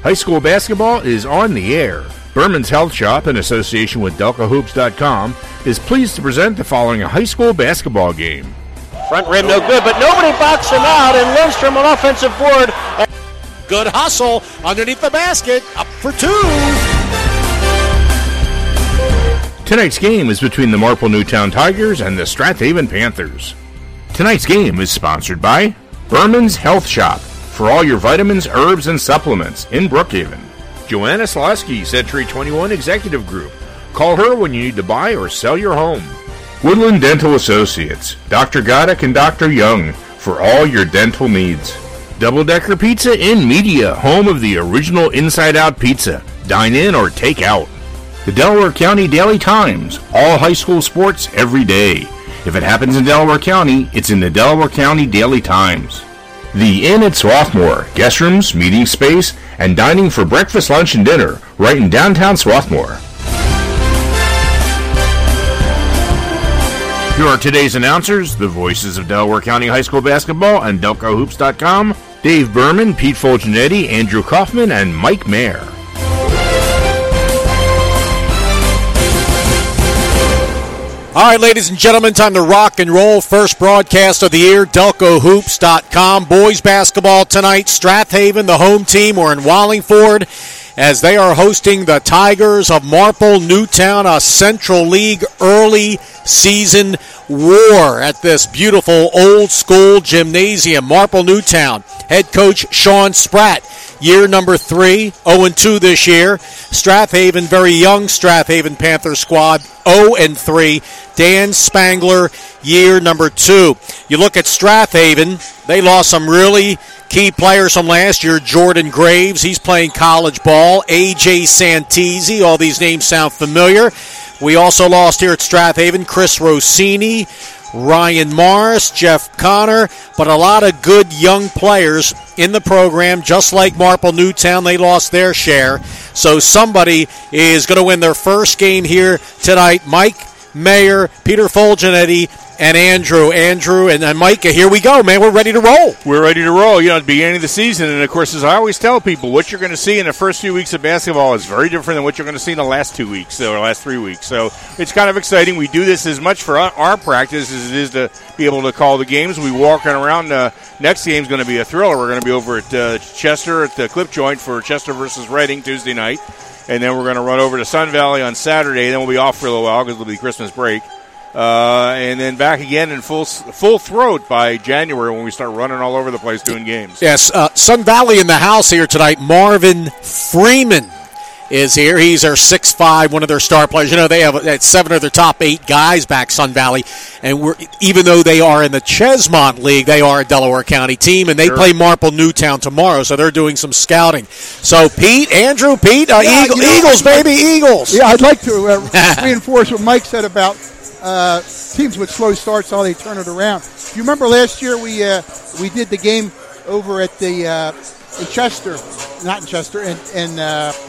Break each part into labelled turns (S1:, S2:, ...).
S1: High school basketball is on the air. Berman's Health Shop, in association with DelcoHoops.com, is pleased to present the following high school basketball game.
S2: Front rim no good, but nobody boxed him out, and Lindstrom on offensive board.
S3: Good hustle underneath the basket, up for two.
S1: Tonight's game is between the Marple Newtown Tigers and the Strathaven Panthers. Tonight's game is sponsored by Berman's Health Shop, for all your vitamins, herbs, and supplements in Brookhaven. Joanna Slosky, Century 21 Executive Group. Call her when you need to buy or sell your home. Woodland Dental Associates, Dr. Goddick and Dr. Young, for all your dental needs. Double Decker Pizza in Media, home of the original Inside Out Pizza. Dine in or take out. The Delaware County Daily Times, all high school sports every day. If it happens in Delaware County, it's in the Delaware County Daily Times. The Inn at Swarthmore, guest rooms, meeting space, and dining for breakfast, lunch, and dinner, right in downtown Swarthmore. Here are today's announcers, the voices of Delaware County High School basketball and DelcoHoops.com, Dave Berman, Pete Fulgenetti, Andrew Kaufman, and Mike Mayer.
S3: All right, ladies and gentlemen, time to rock and roll. First broadcast of the year, DelcoHoops.com. Boys basketball tonight. Strathaven, the home team, we're in Wallingford as they are hosting the Tigers of Marple Newtown, a Central League early season war at this beautiful old school gymnasium. Marple Newtown, head coach Sean Spratt. Year number 3, 0-2 this year. Strathaven, very young Strathaven Panthers squad, 0-3. Dan Spangler, year number 2. You look at Strathaven, they lost some really key players from last year. Jordan Graves, he's playing college ball. A.J. Santisi, all these names sound familiar. We also lost here at Strathaven Chris Rossini, Ryan Morris, Jeff Connor, but a lot of good young players in the program, just like Marple Newtown. They lost their share. So somebody is going to win their first game here tonight. Mike Mayer, Peter Fulgenetti, and Andrew and Micah. Here we go, man. We're ready to roll.
S4: We're ready to roll. You know, at the beginning of the season, and of course, as I always tell people, what you're going to see in the first few weeks of basketball is very different than what you're going to see in the last 2 weeks or last 3 weeks. So it's kind of exciting. We do this as much for our practice as it is to be able to call the games. We walking around. Next game is going to be a thriller. We're going to be over at Chester at the Clip Joint for Chester versus Reading Tuesday night. And then we're going to run over to Sun Valley on Saturday. Then we'll be off for a little while because it'll be Christmas break. And then back again in full throat by January when we start running all over the place doing games.
S3: Yes, Sun Valley in the house here tonight. Marvin Freeman is here. He's their 6'5", one of their star players. You know, they have 7 of their top 8 guys back Sun Valley. And even though they are in the Chesmont League, they are a Delaware County team, and they play Marple Newtown tomorrow, so they're doing some scouting. So, Eagles, baby, Eagles.
S5: Yeah, I'd like to reinforce what Mike said about teams with slow starts, how they turn it around. You remember last year we did the game over at the in Chester, not in Chester, in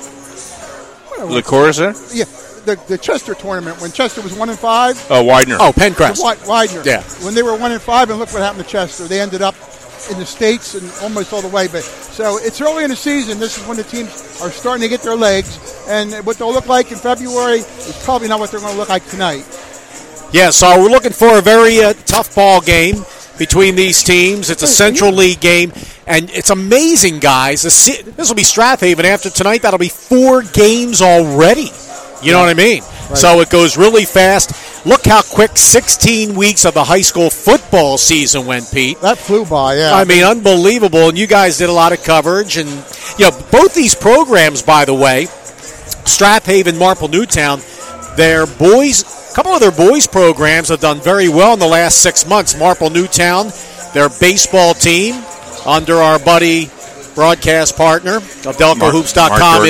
S4: La Corsa?
S5: Yeah, the Chester tournament when Chester was 1-5.
S4: Oh, Widener.
S3: Oh, Pencrest.
S5: Widener.
S3: Yeah.
S5: When they were 1-5, and look what happened to Chester. They ended up in the States and almost all the way. But so it's early in the season. This is when the teams are starting to get their legs, and what they'll look like in February is probably not what they're going to look like tonight.
S3: Yeah, so we're looking for a very tough ball game between these teams. It's a Central League game, and it's amazing, guys. This will be Strathaven. After tonight, that'll be 4 games already. You know what I mean? Right. So it goes really fast. Look how quick 16 weeks of the high school football season went, Pete.
S5: That flew by, yeah.
S3: I mean, unbelievable. And you guys did a lot of coverage. And, you know, both these programs, by the way, Strathaven, Marple Newtown, their boys, a couple of their boys programs have done very well in the last 6 months. Marple Newtown, their baseball team, under our buddy broadcast partner of DelcoHoops.com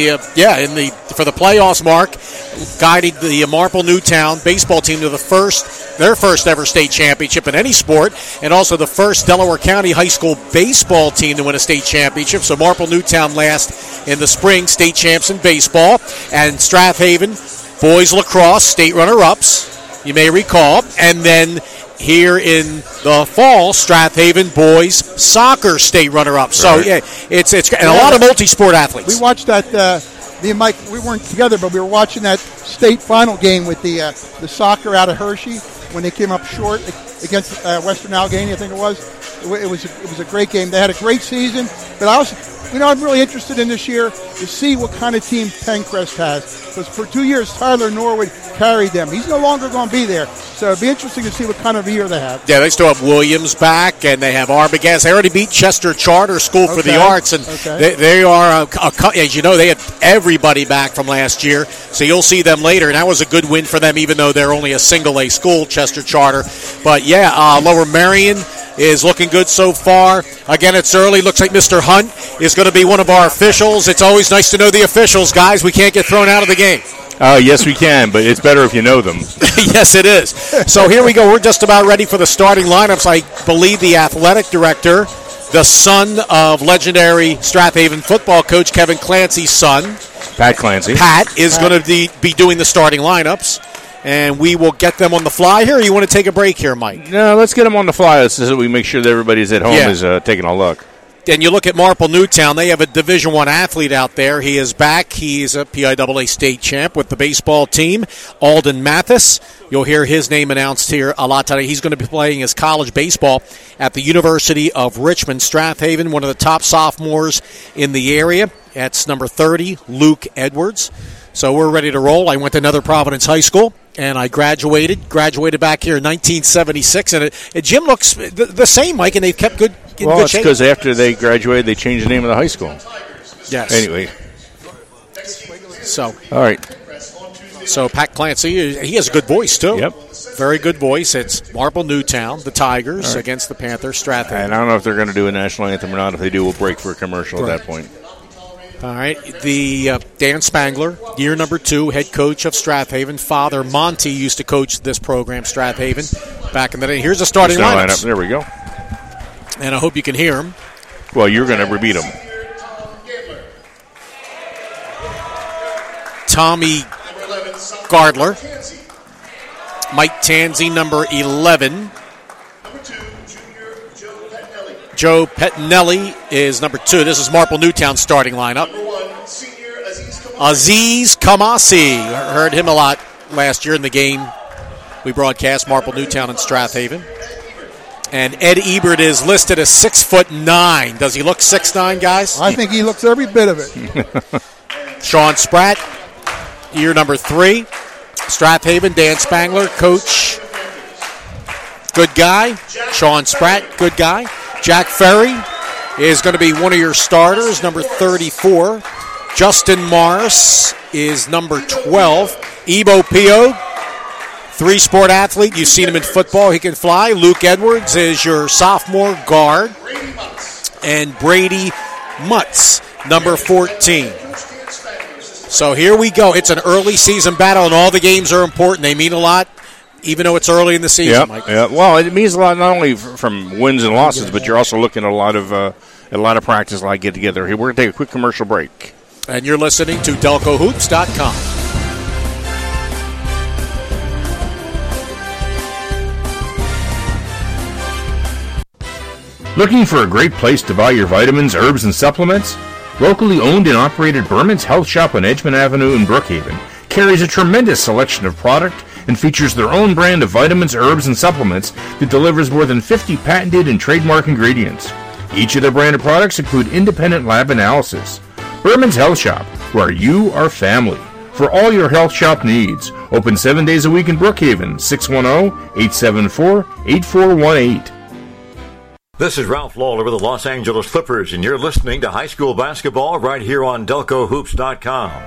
S3: for the playoffs. Mark guided the Marple Newtown baseball team to their first ever state championship in any sport, and also the first Delaware County high school baseball team to win a state championship. So Marple Newtown last in the spring, state champs in baseball, and Strathaven boys lacrosse, state runner-ups, you may recall, and then here in the fall, Strathaven boys soccer state runner-up. So, yeah, it's and a lot of multi-sport athletes.
S5: We watched that, me and Mike, we weren't together, but we were watching that state final game with the soccer out of Hershey when they came up short against Western Allegheny, I think it was. It was a great game. They had a great season, but I also, I'm really interested in this year to see what kind of team Pencrest has. Because for 2 years, Tyler Norwood carried them. He's no longer going to be there. So it'd be interesting to see what kind of year they have.
S3: Yeah, they still have Williams back, and they have Arbogast. They already beat Chester Charter School for the Arts, and they are, as you know, they had everybody back from last year. So you'll see them later, and that was a good win for them, even though they're only a single-A school, Chester Charter. But, yeah, Lower Merion is looking good so far. Again, it's early. Looks like Mr. Hunt is going to be one of our officials. It's always nice to know the officials, guys. We can't get thrown out of the game.
S4: Yes, we can, but it's better if you know them.
S3: Yes, it is. So here we go. We're just about ready for the starting lineups. I believe the athletic director, the son of legendary Strathaven football coach Kevin Clancy's son,
S4: Pat Clancy.
S3: Pat is going to be doing the starting lineups. And we will get them on the fly here, or you want to take a break here, Mike?
S4: No, let's get them on the fly so that we make sure that everybody's at home is taking a look.
S3: And you look at Marple Newtown, they have a Division I athlete out there. He is back. He's a PIAA state champ with the baseball team, Alden Mathis. You'll hear his name announced here a lot today. He's going to be playing his college baseball at the University of Richmond. Strathaven, one of the top sophomores in the area. That's number 30, Luke Edwards. So we're ready to roll. I went to Nether Providence High School, and I graduated back here in 1976. And the gym looks the same, Mike, and they've kept good shape.
S4: Well, it's because after they graduated, they changed the name of the high school.
S3: Yes.
S4: Anyway.
S3: So.
S4: All right.
S3: So Pat Clancy, he has a good voice, too.
S4: Yep.
S3: Very good voice. It's Marple Newtown, the Tigers, against the Panthers, Strathaven.
S4: And I don't know if they're going to do a national anthem or not. If they do, we'll break for a commercial at that point.
S3: All right, the Dan Spangler, year number 2, head coach of Strathaven. Father Monty used to coach this program, Strathaven, back in the day. Here's the starting lineup.
S4: There we go.
S3: And I hope you can hear him.
S4: Well, you're going to repeat them.
S3: Tommy Gardler, Mike Tanzi, number 11. Joe Pettinelli is number 2. This is Marple Newtown starting lineup. Aziz Kamasi. Heard him a lot last year in the game we broadcast, Marple Newtown and Strathaven. And Ed Ebert is listed as 6'9". Does he look 6'9", guys?
S5: I think he looks every bit of it.
S3: Sean Spratt, year number 3. Strathaven, Dan Spangler, coach. Good guy. Sean Spratt, good guy. Jack Ferry is going to be one of your starters, number 34. Justin Morris is number 12. Ebo Pio, 3-sport athlete. You've seen him in football. He can fly. Luke Edwards is your sophomore guard. And Brady Mutz, number 14. So here we go. It's an early season battle, and all the games are important. They mean a lot. Even though it's early in the season, Mike.
S4: Yeah. Well, it means a lot not only from wins and losses, but you're also looking at a lot of practice like get together. Here, we're going to take a quick commercial break.
S3: And you're listening to DelcoHoops.com.
S1: Looking for a great place to buy your vitamins, herbs, and supplements? Locally owned and operated Berman's Health Shop on Edgemont Avenue in Brookhaven carries a tremendous selection of product and features their own brand of vitamins, herbs, and supplements that delivers more than 50 patented and trademark ingredients. Each of their branded products include independent lab analysis. Berman's Health Shop, where you are family. For all your health shop needs. Open 7 days a week in Brookhaven, 610-874-8418.
S6: This is Ralph Lawler with the Los Angeles Clippers, and you're listening to high school basketball right here on DelcoHoops.com.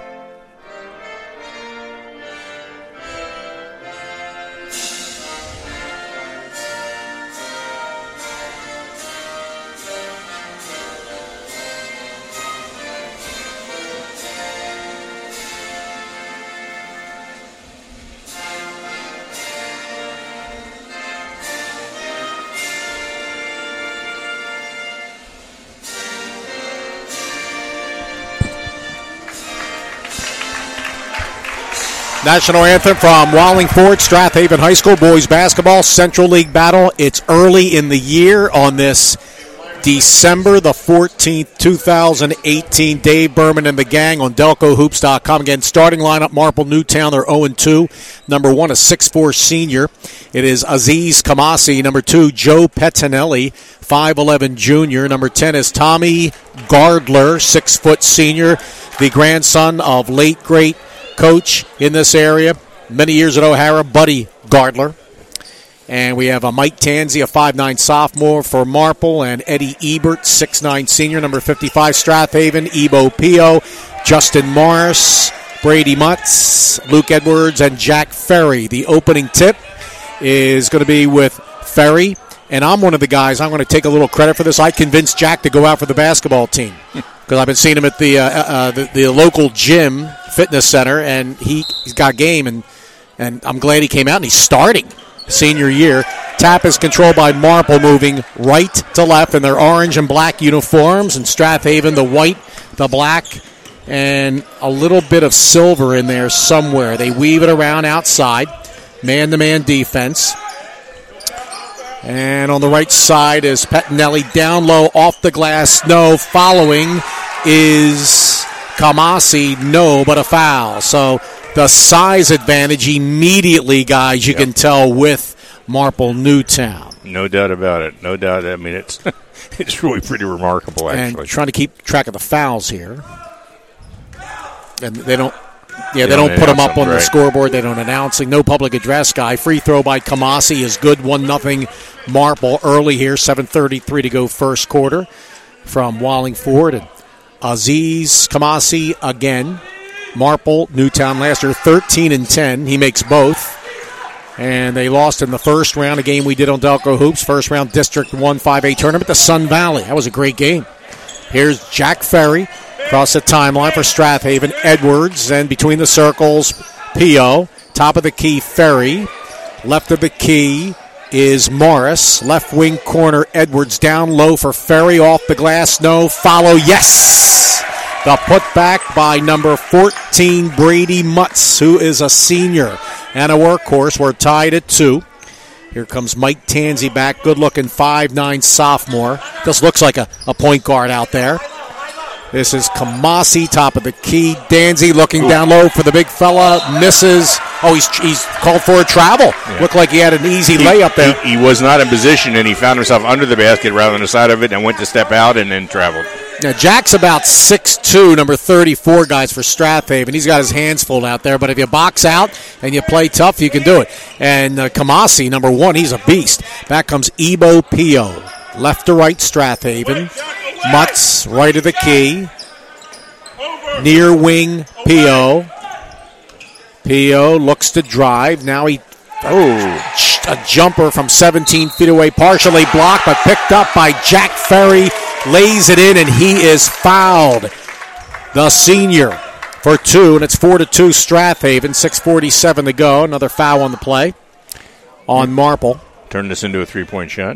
S3: National anthem from Wallingford, Strathaven High School, boys basketball, Central League battle. It's early in the year on this December the 14th, 2018. Dave Berman and the gang on DelcoHoops.com. Again, starting lineup, Marple Newtown, they're 0-2. Number 1, a 6'4 senior. It is Aziz Kamasi. Number 2, Joe Pettinelli, 5'11 junior. Number 10 is Tommy Gardler, 6' senior, the grandson of late great coach in this area, many years at O'Hara, Buddy Gardler. And we have a Mike Tanzi, a 5'9 sophomore for Marple, and Eddie Ebert, 6'9 senior, number 55, Strathaven, Ebo Pio, Justin Morris, Brady Mutz, Luke Edwards, and Jack Ferry. The opening tip is going to be with Ferry, and I'm one of the guys, I'm going to take a little credit for this. I convinced Jack to go out for the basketball team because I've been seeing him at the local gym, fitness center, and he's got game, and I'm glad he came out, and he's starting senior year. Tap is controlled by Marple, moving right to left in their orange and black uniforms, and Strathaven the white, the black, and a little bit of silver in there somewhere. They weave it around outside, man-to-man defense. And on the right side is Pettinelli, down low, off the glass, no. Following is Kamasi, no, but a foul. So the size advantage immediately, guys, you can tell with Marple Newtown.
S4: No doubt about it. No doubt. I mean, it's it's really pretty remarkable, actually.
S3: And trying to keep track of the fouls here. And they don't put them up on the scoreboard. They don't announce it. No public address guy. Free throw by Kamasi is good. 1-0 Marple early here. 7:33 to go first quarter from Wallingford. And Aziz Kamasi again. Marple Newtown last year 13-10. He makes both. And they lost in the first round, a game we did on Delco Hoops. First round District 1 5A tournament to Sun Valley. That was a great game. Here's Jack Ferry. Across the timeline for Strathaven, Edwards, and between the circles, Pio. Top of the key, Ferry. Left of the key is Morris. Left wing corner, Edwards. Down low for Ferry. Off the glass, no. Follow, yes! The putback by number 14, Brady Mutz, who is a senior and a workhorse. We're tied at 2. Here comes Mike Tanzi back. Good-looking 5'9 sophomore. Just looks like a point guard out there. This is Kamasi, top of the key. Danzy looking down low for the big fella. Misses. Oh, he's called for a travel. Yeah. Looked like he had an easy layup there.
S4: He was not in position, and he found himself under the basket rather than the side of it and went to step out and then traveled.
S3: Now, Jack's about 6'2", number 34, guys, for Strathaven. He's got his hands full out there, but if you box out and you play tough, you can do it. And Kamasi, number 1, he's a beast. Back comes Ebo Pio. Left to right, Strathaven. Mutz, right of the key. Near wing, Pio. Pio looks to drive. Now a jumper from 17 feet away, partially blocked, but picked up by Jack Ferry. Lays it in, and he is fouled. The senior for 2, and it's 4-2 Strathaven. 6:47 to go. Another foul on the play on Marple.
S4: Turn this into a three-point shot.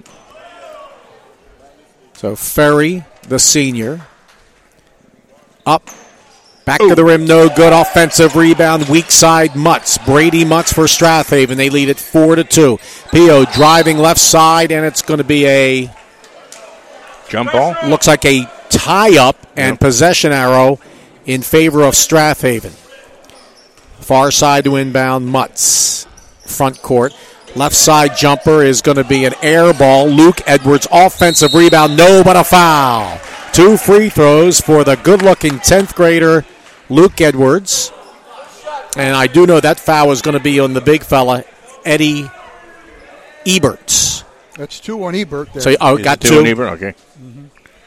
S3: So Ferry, the senior, up, back to the rim, no good. Offensive rebound, weak side Mutz. Brady Mutz for Strathaven. They lead it 4-2. Pio driving left side, and it's going to be a
S4: jump ball.
S3: Looks like a tie-up and possession arrow in favor of Strathaven. Far side to inbound, Mutz. Front court. Left side jumper is going to be an air ball. Luke Edwards, offensive rebound, no, but a foul. 2 free throws for the good-looking 10th grader, Luke Edwards. And I do know that foul is going to be on the big fella, Eddie Ebert.
S5: That's 2 on Ebert there.
S3: So, got 2
S4: on Ebert, okay.
S5: Mm-hmm.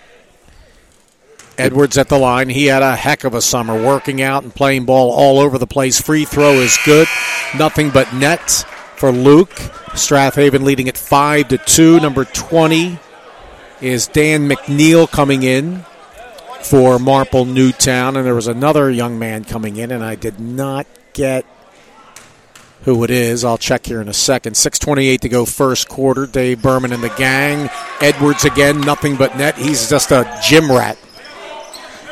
S3: Edwards at the line. He had a heck of a summer working out and playing ball all over the place. Free throw is good. Nothing but net for Luke. Strathaven leading at 5-2. Number 20 is Dan McNeil coming in for Marple Newtown. And there was another young man coming in, and I did not get who it is. I'll check here in a second. 6:28 to go first quarter. Dave Berman and the gang. Edwards again, nothing but net. He's just a gym rat.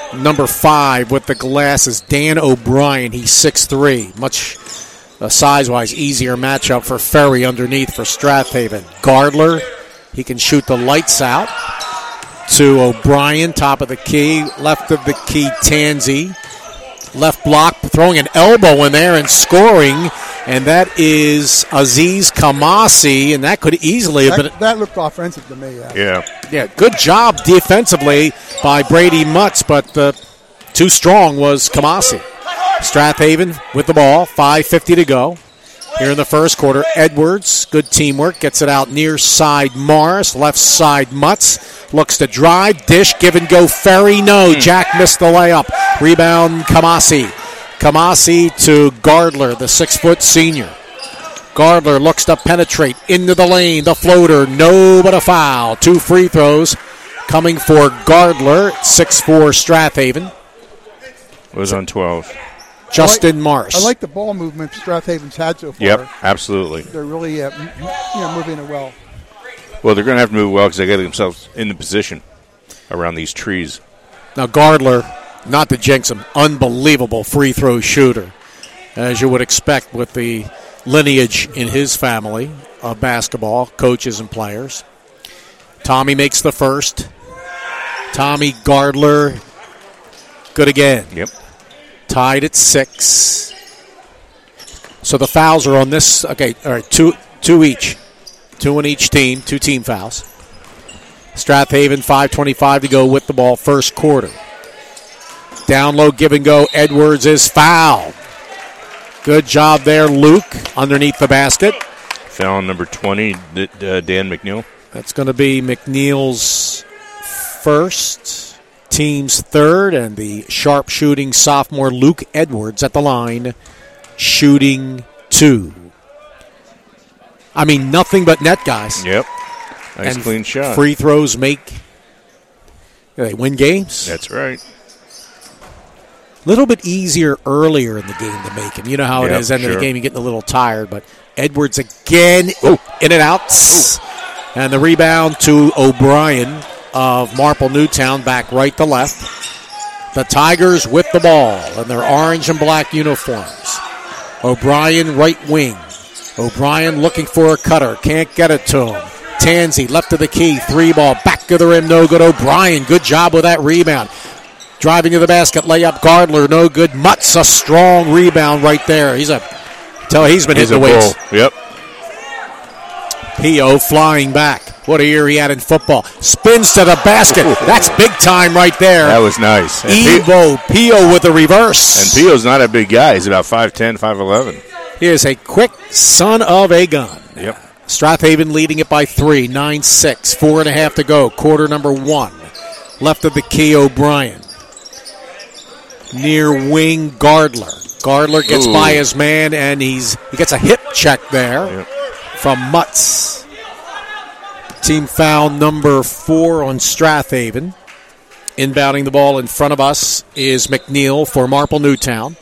S3: number 5 with the glasses, Dan O'Brien. He's 6'3", much size-wise easier matchup for Ferry underneath for Strathaven. Gardler, he can shoot the lights out. To O'Brien, top of the key, left of the key, Tansey. Left block, throwing an elbow in there and scoring, and that is Aziz Kamasi, and that could easily have been...
S5: That looked offensive to me,
S3: Yeah, good job defensively by Brady Mutz, but too strong was Kamasi. Strathaven with the ball, 5:50 to go. Here in the first quarter, Edwards, good teamwork, gets it out near side Morris, left side Mutz, looks to drive, dish, give and go Ferry, no, Jack missed the layup. Rebound Kamasi. Kamasi to Gardler, the 6-foot senior. Gardler looks to penetrate into the lane, the floater, no but a foul. 2 free throws coming for Gardler, 6'4" Strathaven.
S4: Was on 12.
S3: Justin Morris.
S5: I like the ball movement Strathaven's had so far.
S4: Yep, absolutely.
S5: They're really moving it well.
S4: Well, they're going to have to move well because they got themselves in the position around these trees.
S3: Now, Gardler, not to jinx him, unbelievable free throw shooter, as you would expect with the lineage in his family of basketball, coaches and players. Tommy makes the first. Tommy Gardler, good again.
S4: Yep.
S3: Tied at 6. So the fouls are on this. Okay, all right, two each. 2 in each team, 2 team fouls. Strathaven, 5:25 to go with the ball, first quarter. Down low, give and go. Edwards is fouled. Good job there, Luke, underneath the basket.
S4: Foul on number 20, Dan McNeil.
S3: That's going to be McNeil's first. Team's third, and the sharp-shooting sophomore Luke Edwards at the line, shooting 2. I mean, nothing but net, guys.
S4: Yep. Nice
S3: and
S4: clean shot.
S3: Free throws they win games.
S4: That's right.
S3: A little bit easier earlier in the game to make them. You know how it is, end of the game, you're getting a little tired, but Edwards again, in and out. And the rebound to O'Brien of Marple Newtown, back right to left. The Tigers with the ball in their orange and black uniforms. O'Brien right wing. O'Brien looking for a cutter. Can't get it to him. Tansey left of the key. 3 ball. Back of the rim. No good. O'Brien. Good job with that rebound. Driving to the basket. Layup. Gardler. No good. Mutz, a strong rebound right there. He's been hitting the weights.
S4: Yep.
S3: Pio flying back. What a year he had in football. Spins to the basket. That's big time right there.
S4: That was nice.
S3: Evo Pio with the reverse.
S4: And Pio's not a big guy. He's about 5'10", 5'11".
S3: He is a quick son of a gun.
S4: Yep.
S3: Strathaven leading it by 3, 9-6, 4.5 to go. Quarter number 1. Left of the key, O'Brien. Near wing, Gardler. Gardler gets by his man, and he gets a hip check there from Mutz. Team foul number 4 on Strathaven. Inbounding the ball in front of us is McNeil for Marple Newtown.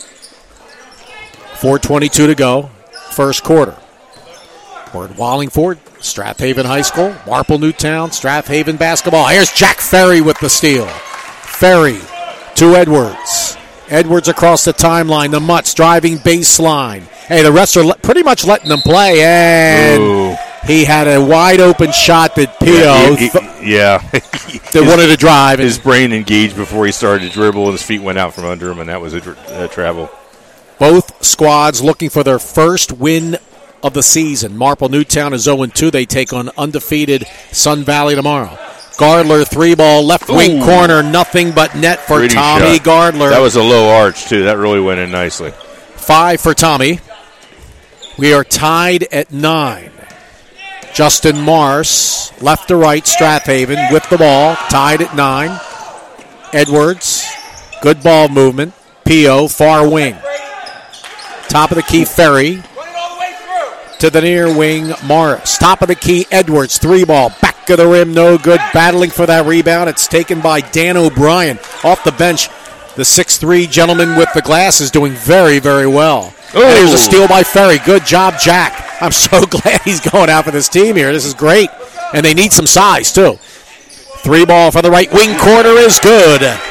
S3: 4:22 to go, first quarter. We're at Wallingford, Strathaven High School, Marple Newtown, Strathaven basketball. Here's Jack Ferry with the steal. Ferry to Edwards. Edwards across the timeline. The Mutts driving baseline. Hey, the refs are pretty much letting them play, and he had a wide open shot that Pio that wanted to drive.
S4: His brain engaged before he started to dribble, and his feet went out from under him, and that was a travel.
S3: Both squads looking for their first win of the season. Marple Newtown is 0-2. They take on undefeated Sun Valley tomorrow. Gardler, 3 ball, left wing corner, nothing but net for
S4: Pretty
S3: Tommy
S4: shot.
S3: Gardler.
S4: That was a low arch, too. That really went in nicely.
S3: 5 for Tommy. We are tied at 9. Justin Morris, left to right, Strathaven with the ball, tied at 9. Edwards, good ball movement. Pio, far wing. Top of the key, Ferry. To the near wing, Morris. Top of the key, Edwards. 3 ball. Back of the rim, no good. Battling for that rebound. It's taken by Dan O'Brien. Off the bench, the 6'3 gentleman with the glasses doing very, very well. There's a steal by Ferry. Good job, Jack. I'm so glad he's going out for this team here. This is great. And they need some size, too. 3 ball for the right wing corner is good.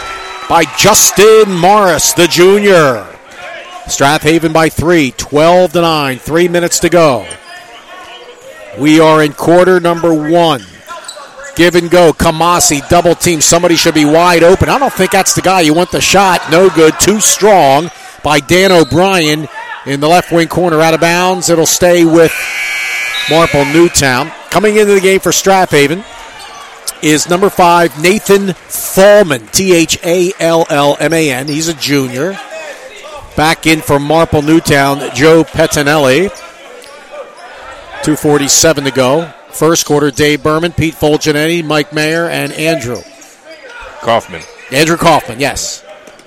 S3: by Justin Morris, the junior. Strathaven by 3, 12-9, 3 minutes to go. We are in quarter number 1. Give and go. Kamasi, double team. Somebody should be wide open. I don't think that's the guy. You want the shot. No good. Too strong by Dan O'Brien in the left wing corner. Out of bounds. It'll stay with Marple Newtown. Coming into the game for Strathaven is number 5, Nathan Thallman. Thallman. He's a junior. Back in for Marple Newtown, Joe Pettinelli. 2:47 to go. First quarter, Dave Berman, Pete Fulgenetti, Mike Mayer, and Andrew
S4: Kaufman.
S3: Andrew Kaufman, yes.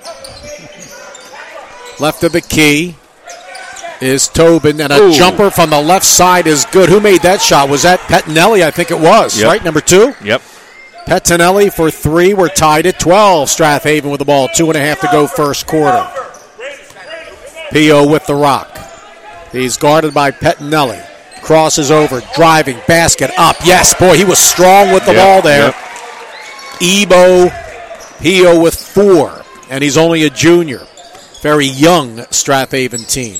S3: Left of the key is Tobin, and a jumper from the left side is good. Who made that shot? Was that Pettinelli? I think it was, right? Number 2?
S4: Yep.
S3: Pettinelli for 3. We're tied at 12. Strathaven with the ball. 2.5 to go first quarter. P.O. with the rock. He's guarded by Pettinelli. Crosses over, driving, basket up. Yes, boy, he was strong with the ball there. Ebo P.O. with 4, and he's only a junior. Very young Strathaven team.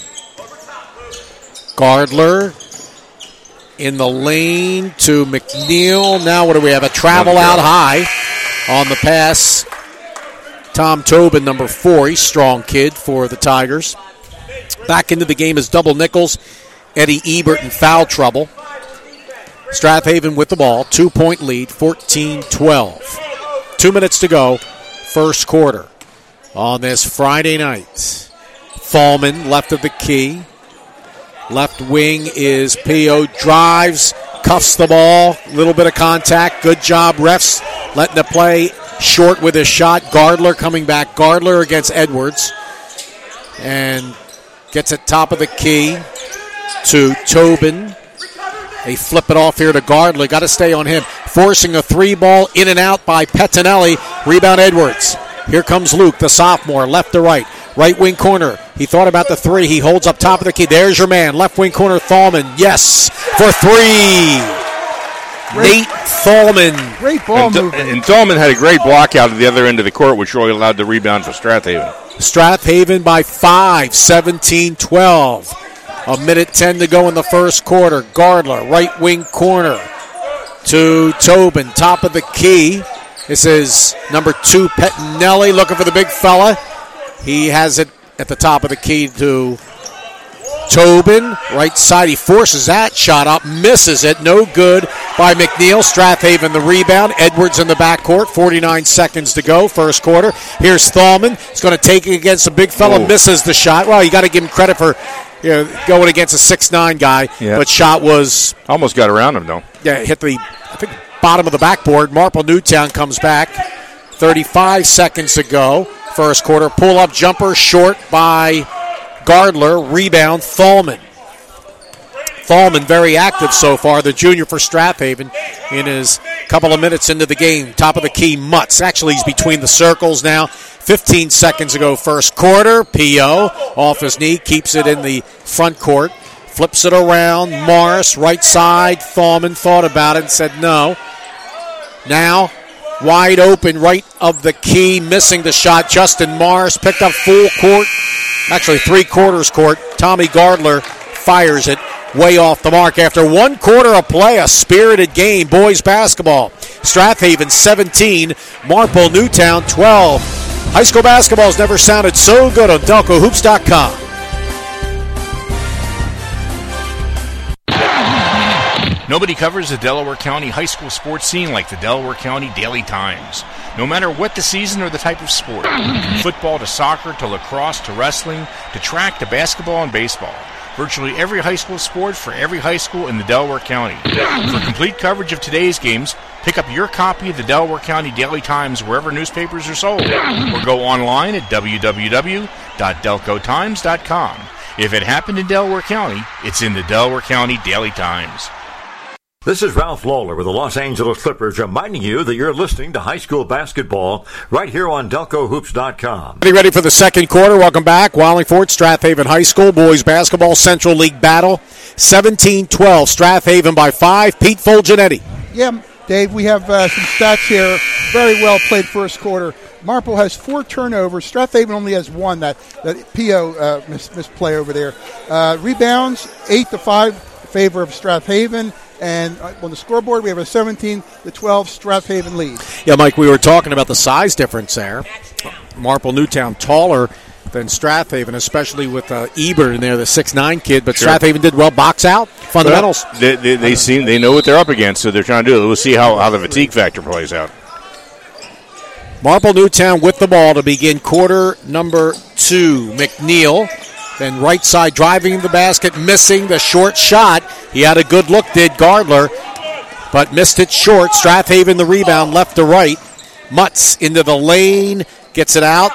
S3: Gardler in the lane to McNeil. Now what do we have? A travel out high on the pass. Tom Tobin, number 4. He's a strong kid for the Tigers. Back into the game is double Nichols. Eddie Ebert in foul trouble. Strathaven with the ball. 2-point lead, 14-12. 2 minutes to go, first quarter. On this Friday night. Thallman, left of the key. Left wing is P.O. Drives, cuffs the ball. Little bit of contact. Good job, refs. Letting the play short with a shot. Gardler coming back. Gardler against Edwards. And gets it top of the key to Tobin. They flip it off here to Gardler. Got to stay on him. Forcing a 3-ball in and out by Pettinelli. Rebound Edwards. Here comes Luke, the sophomore, left to right. Right wing corner. He thought about the 3. He holds up top of the key. There's your man. Left wing corner, Thallman. Yes, for 3. Nate Thallman.
S5: Great ball movement.
S4: And Thallman had a great block out at the other end of the court, which really allowed the rebound for Strathaven.
S3: Strathaven by 5, 17-12. A minute 10 to go in the first quarter. Gardler, right wing corner to Tobin, top of the key. This is number 2, Pettinelli, looking for the big fella. He has it at the top of the key to Tobin. Right side, he forces that shot up, misses it. No good by McNeil. Strathaven the rebound. Edwards in the backcourt. 49 seconds to go, first quarter. Here's Thallman. He's going to take it against a big fella, misses the shot. Well, you got to give him credit for going against a 6'9 guy, but shot was...
S4: Almost got around him, though.
S3: Yeah, hit the, I think, bottom of the backboard. Marple Newtown comes back. 35 seconds to go. First quarter. Pull-up jumper short by Gardler. Rebound, Thallman. Thallman very active so far, the junior for Strathaven in his couple of minutes into the game. Top of the key, Mutz. Actually, he's between the circles now. 15 seconds ago, first quarter. P.O. off his knee, keeps it in the front court. Flips it around. Morris, right side. Thallman thought about it and said no. Now, wide open, right of the key, missing the shot. Justin Morris picked up full court, actually 3/4 court. Tommy Gardler fires it way off the mark. After 1 quarter of play, a spirited game, boys basketball. Strathaven 17, Marple Newtown 12. High school basketball has never sounded so good on DelcoHoops.com.
S1: Nobody covers the Delaware County high school sports scene like the Delaware County Daily Times. No matter what the season or the type of sport, from football to soccer to lacrosse to wrestling to track to basketball and baseball, virtually every high school sport for every high school in the Delaware County. For complete coverage of today's games, pick up your copy of the Delaware County Daily Times wherever newspapers are sold, or go online at www.delcotimes.com. If it happened in Delaware County, it's in the Delaware County Daily Times.
S6: This is Ralph Lawler with the Los Angeles Clippers reminding you that you're listening to high school basketball right here on DelcoHoops.com.
S3: Ready for the second quarter. Welcome back. Wallingford, Strathaven High School, boys basketball, Central League battle. 17-12, Strathaven by 5. Pete Fulgenetti.
S5: Yeah, Dave, we have some stats here. Very well played first quarter. Marple has 4 turnovers. Strathaven only has 1. That P.O. misplay over there. Rebounds 8-5 in favor of Strathaven. And on the scoreboard, we have a 17-12 Strathaven lead.
S3: Yeah, Mike, we were talking about the size difference there. Marple Newtown taller than Strathaven, especially with Ebert in there, the 6'9" kid. But Strathaven did well. Box out, fundamentals.
S4: Well, they know what they're up against, so they're trying to do it. We'll see how the fatigue factor plays out.
S3: Marple Newtown with the ball to begin quarter number 2. McNeil, then right side driving the basket, missing the short shot. He had a good look, did Gardler, but missed it short. Strathaven the rebound, left to right. Mutz into the lane, gets it out.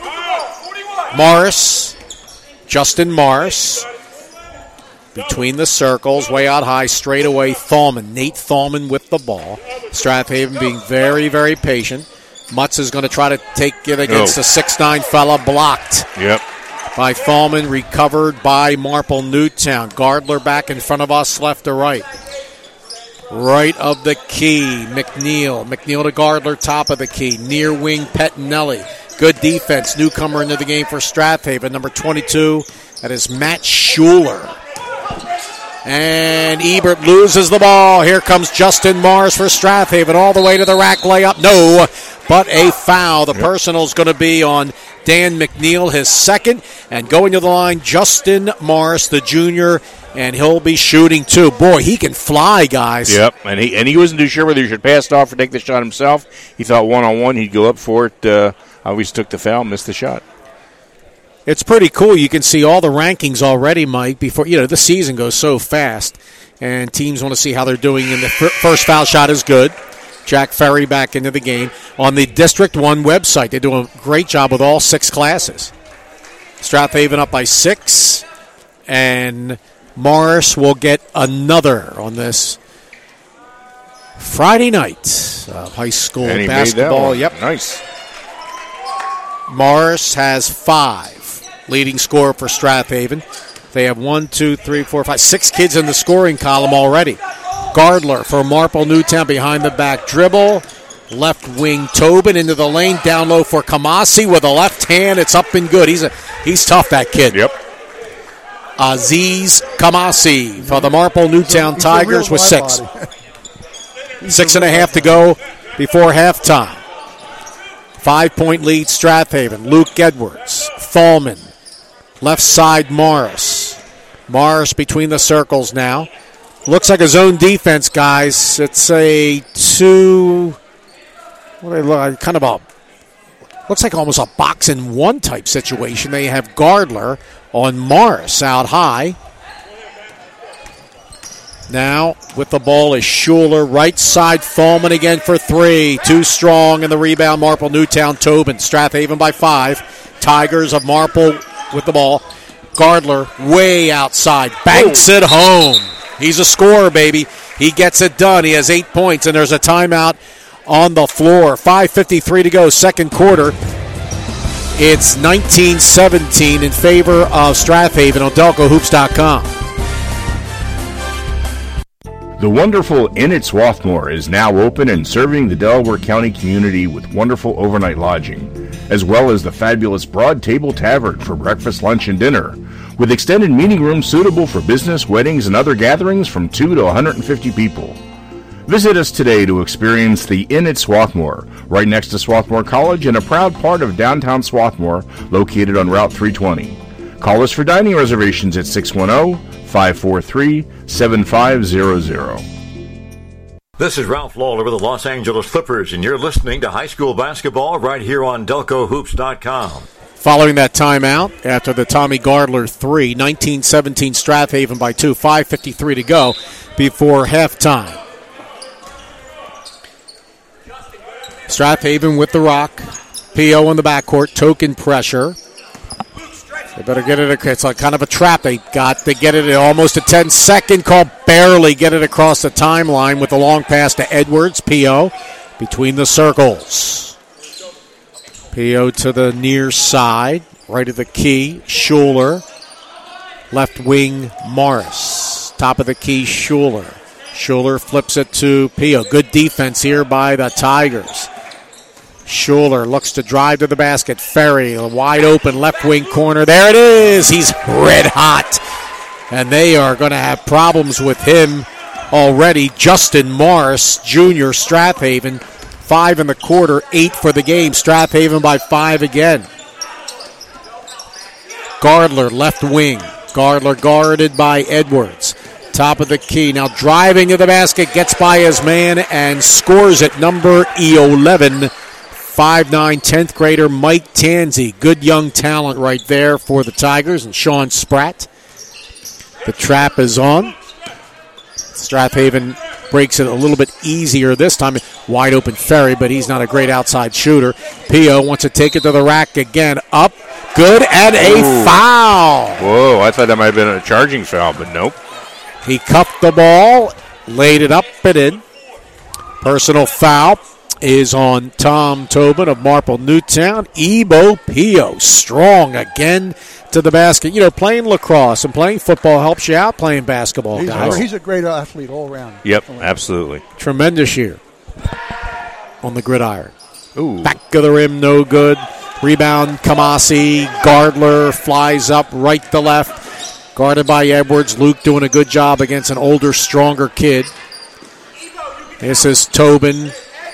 S3: Morris, Justin Morris, between the circles, way out high, straight away. Nate Thalman with the ball. Strathaven being very, very patient. Mutz is going to try to take it against the 6'9" fella, blocked.
S4: Yep.
S3: By Thalman, recovered by Marple Newtown. Gardler back in front of us, left to right. Right of the key, McNeil. McNeil to Gardler, top of the key. Near wing, Pettinelli. Good defense. Newcomer into the game for Strathaven, number 22. That is Matt Schuler. And Ebert loses the ball. Here comes Justin Morris for Strathaven, all the way to the rack layup. No, but a foul. The personal is going to be on Dan McNeil, his second. And going to the line, Justin Morris, the junior, and he'll be shooting too. Boy, he can fly, guys.
S4: Yep, and he wasn't too sure whether he should pass it off or take the shot himself. He thought one-on-one he'd go up for it. Obviously took the foul, missed the shot.
S3: It's pretty cool. You can see all the rankings already, Mike, before, the season goes so fast, and teams want to see how they're doing. And the first foul shot is good. Jack Ferry back into the game. On the District 1 website, they do a great job with all 6 classes. Strathaven up by 6, and Morris will get another on this Friday night of high school
S4: and he
S3: basketball.
S4: Made that one.
S3: Yep.
S4: Nice.
S3: Morris has 5. Leading scorer for Strathaven. They have 1, 2, 3, 4, 5, 6 kids in the scoring column already. Gardler for Marple Newtown behind the back dribble. Left wing Tobin into the lane. Down low for Kamasi with a left hand. It's up and good. He's tough, that kid.
S4: Yep.
S3: Aziz Kamasi for the Marple Newtown Tigers with 6. 6.5 to go before halftime. 5-point lead, Strathaven. Luke Edwards. Thalman. Left side, Morris. Morris between the circles now. Looks like a zone defense, guys. It's a 2. What do they look like? Kind of a. Looks like almost a box and 1 type situation. They have Gardler on Morris out high. Now with the ball is Schuler. Right side, Thalman again for 3. Too strong in the rebound. Marple Newtown, Tobin. Strathaven by 5. Tigers of Marple with the ball. Gardler way outside. Banks it home. He's a scorer, baby. He gets it done. He has 8 points, and there's a timeout on the floor. 5:53 to go, second quarter. It's 19-17 in favor of Strathaven on DelcoHoops.com.
S1: The wonderful Inn at Swarthmore is now open and serving the Delaware County community with wonderful overnight lodging, as well as the fabulous Broad Table Tavern for breakfast, lunch, and dinner, with extended meeting rooms suitable for business, weddings, and other gatherings from 2 to 150 people. Visit us today to experience the Inn at Swarthmore, right next to Swarthmore College and a proud part of downtown Swarthmore, located on Route 320. Call us for dining reservations at 610-543-7500.
S6: This is Ralph Lawler with the Los Angeles Clippers, and you're listening to high school basketball right here on DelcoHoops.com.
S3: Following that timeout, after the Tommy Gardler 3, 19-17 Strathaven by 2, 5:53 to go before halftime. Strathaven with the rock. P.O. in the backcourt, token pressure. They better get it. It's like kind of a trap they got. They get it at almost a 10-second call. Barely get it across the timeline with a long pass to Edwards. P.O. between the circles. P.O. to the near side. Right of the key. Schuler. Left wing Morris. Top of the key Schuler. Schuler flips it to Pio. Good defense here by the Tigers. Schuler looks to drive to the basket. Ferry, a wide open left wing corner. There it is. He's red hot. And they are going to have problems with him already. Justin Morris, Jr., Strathaven, 5 in the quarter, 8 for the game. Strathaven by 5 again. Gardler, left wing. Gardler guarded by Edwards. Top of the key. Now driving to the basket, gets by his man and scores at number 11. 5'9", 10th grader Mike Tanzi. Good young talent right there for the Tigers. And Sean Spratt. The trap is on. Strathaven breaks it a little bit easier this time. Wide open Ferry, but he's not a great outside shooter. Pio wants to take it to the rack again. Up. Good, and a foul.
S4: Whoa, I thought that might have been a charging foul, but nope.
S3: He cuffed the ball, laid it up and in. Personal foul is on Tom Tobin of Marple Newtown. Ebo Pio, strong again to the basket. You know, playing lacrosse and playing football helps you out playing basketball, guys.
S5: He's a great athlete all around.
S4: Yep, absolutely.
S3: Tremendous year on the gridiron.
S4: Ooh.
S3: Back of the rim, no good. Rebound, Kamasi. Gardler flies up right to left. Guarded by Edwards. Luke doing a good job against an older, stronger kid. This is Tobin.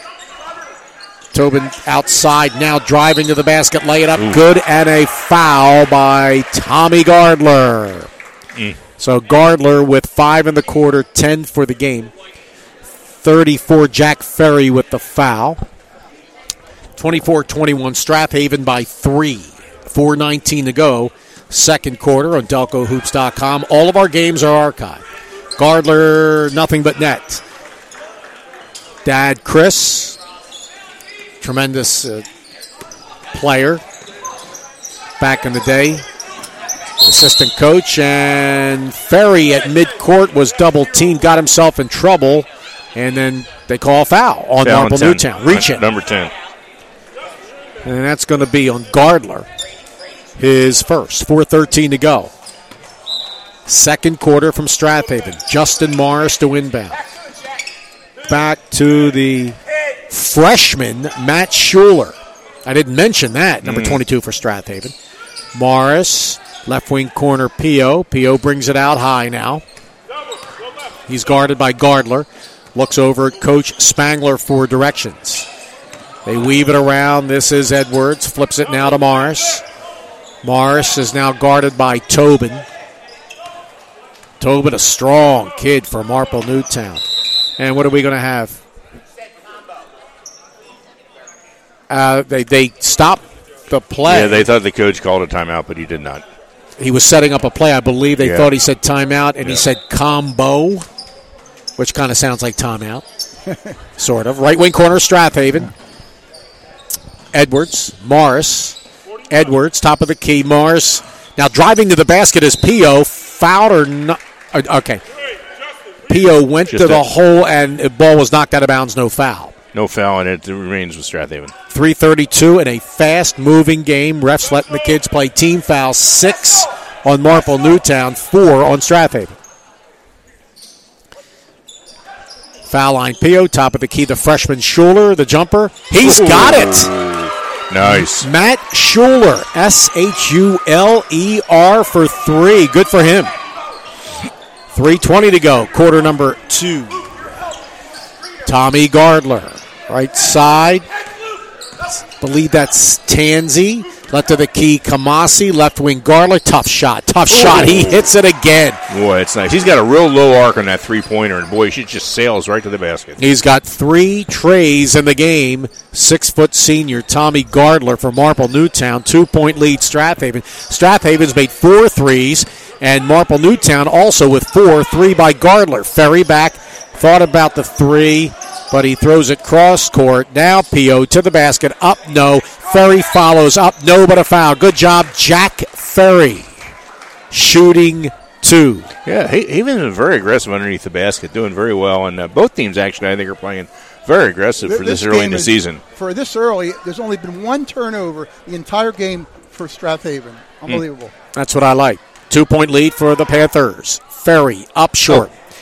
S3: Tobin outside now, driving to the basket, lay it up. Ooh. Good, and a foul by Tommy Gardler. So Gardler with 5 in the quarter, 10 for the game. 34, Jack Ferry with the foul. 24-21, Strathaven by 3. 4:19 to go. Second quarter on DelcoHoops.com. All of our games are archived. Gardler, nothing but net. Dad Chris, tremendous player back in the day. Assistant coach, and Ferry at midcourt was double teamed, got himself in trouble, and then they call a foul on Marple Newtown. Reach in.
S4: Number 10.
S3: And that's going to be on Gardler, his first. 4:13 to go. Second quarter from Strathaven. Justin Morris to inbound. Back to the freshman, Matt Schuler. I didn't mention that, number 22 for Strathaven. Morris, left wing corner, Pio. Pio brings it out high now. He's guarded by Gardler. Looks over at Coach Spangler for directions. They weave it around. This is Edwards. Flips it now to Morris. Morris is now guarded by Tobin. Tobin, a strong kid for Marple Newtown. And what are we going to have? They stopped the play.
S4: Yeah, they thought the coach called a timeout, but he did not.
S3: He was setting up a play. I believe they thought he said timeout, and he said combo, which kind of sounds like timeout. Sort of. Right wing corner, Strathaven. Edwards, Morris, Edwards, top of the key, Morris. Now driving to the basket is Pio. Fouled or not? Okay. Pio went to the hole, and the ball was knocked out of bounds, no foul.
S4: No foul, and it remains with Strathaven.
S3: 3:32 in a fast-moving game. Refs letting the kids play team foul. 6 on Marple Newtown, 4 on Strathaven. Foul line, Pio. Top of the key, the freshman Schuler, the jumper. He's got it.
S4: Nice.
S3: Matt Schuler, Schuler for 3. Good for him. 3:20 to go, quarter number 2. Tommy Gardler, right side. Believe that's Tanzi. Left of the key, Kamasi. Left wing, Gardler. Tough shot. He hits it again.
S4: Boy, it's nice. He's got a real low arc on that three-pointer, and boy, she just sails right to the basket.
S3: He's got 3 trays in the game. 6-foot senior Tommy Gardler for Marple Newtown. 2-point lead, Strathaven. Strathaven's made 4 threes, and Marple Newtown also with 4. 3 by Gardler. Ferry back. Thought about the 3, but he throws it cross court. Now Pio to the basket. Up, no. Ferry follows. Up, no, but a foul. Good job, Jack Ferry. Shooting 2.
S4: Yeah, he's been very aggressive underneath the basket, doing very well. And both teams, actually, I think, are playing very aggressive for this early in the season.
S5: For this early, there's only been 1 turnover the entire game for Strathaven. Unbelievable.
S3: That's what I like. 2-point lead for the Panthers. Ferry up short.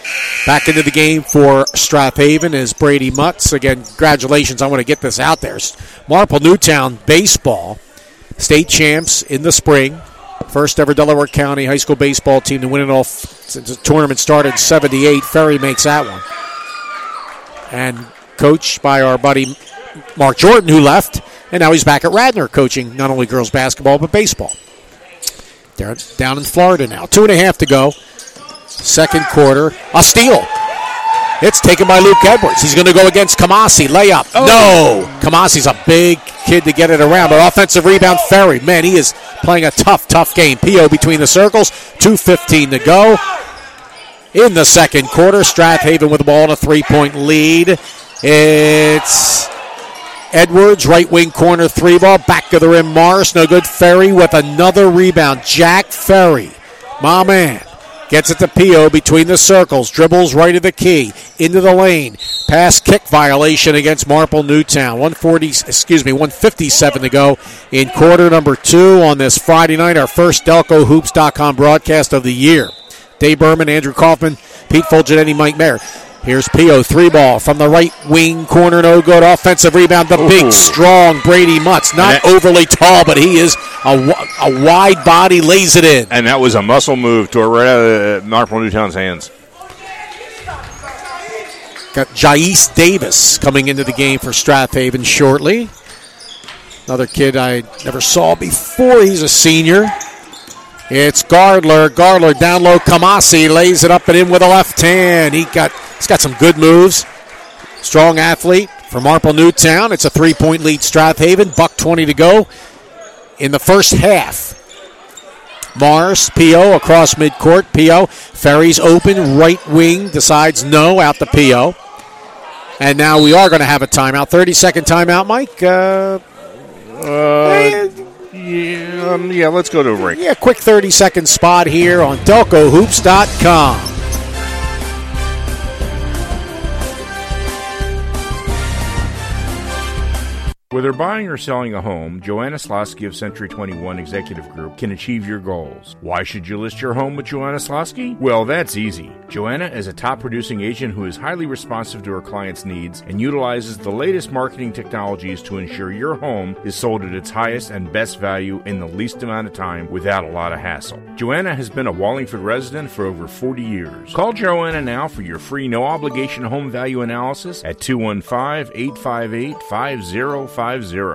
S3: Back into the game for Strathaven is Brady Mutz. Again, congratulations. I want to get this out there. Marple Newtown baseball, state champs in the spring. First ever Delaware County high school baseball team to win it all since the tournament started in 78. Ferry makes that one. And coached by our buddy Mark Jordan, who left. And now he's back at Radnor coaching not only girls basketball but baseball. They're down in Florida now. 2.5 to go. Second quarter. A steal. It's taken by Luke Edwards. He's going to go against Kamasi. Layup. Oh. No. Kamasi's a big kid to get it around. But offensive rebound, Ferry. Man, he is playing a tough game. P.O. between the circles. 2:15 to go. In the second quarter, Strathaven with the ball and a 3-point lead. It's Edwards, right wing corner, 3-ball. Back of the rim, Morris. No good. Ferry with another rebound. Jack Ferry. My man. Gets it to P.O. between the circles. Dribbles right of the key. Into the lane. Pass kick violation against Marple Newtown. 157 to go in quarter number 2 on this Friday night. Our first DelcoHoops.com broadcast of the year. Dave Berman, Andrew Kaufman, Pete Fulgenetti, Mike Mayer. Here's P.O. 3-ball from the right wing corner. No good. Offensive rebound. The big, strong Brady Mutz. Not overly tall, but he is a wide body. Lays it in.
S4: And that was a muscle move toward right out of Marple Newtown's hands.
S3: Got Jais Davis coming into the game for Strathaven shortly. Another kid I never saw before. He's a senior. It's Gardler. Gardler down low. Kamasi lays it up and in with a left hand. He's got some good moves. Strong athlete for Marple Newtown. It's a 3-point lead Strathaven. $1:20 to go in the first half. Mars, P.O. across midcourt. P.O. Ferry's open. Right wing decides no. Out to P.O. And now we are going to have a timeout. 30-second timeout, Mike.
S4: Yeah, let's go to a break.
S3: Yeah, quick 30-second spot here on DelcoHoops.com.
S1: Whether buying or selling a home, Joanna Slosky of Century 21 Executive Group can achieve your goals. Why should you list your home with Joanna Slosky? Well, that's easy. Joanna is a top-producing agent who is highly responsive to her clients' needs and utilizes the latest marketing technologies to ensure your home is sold at its highest and best value in the least amount of time without a lot of hassle. Joanna has been a Wallingford resident for over 40 years. Call Joanna now for your free no-obligation home value analysis at 215-858-5050.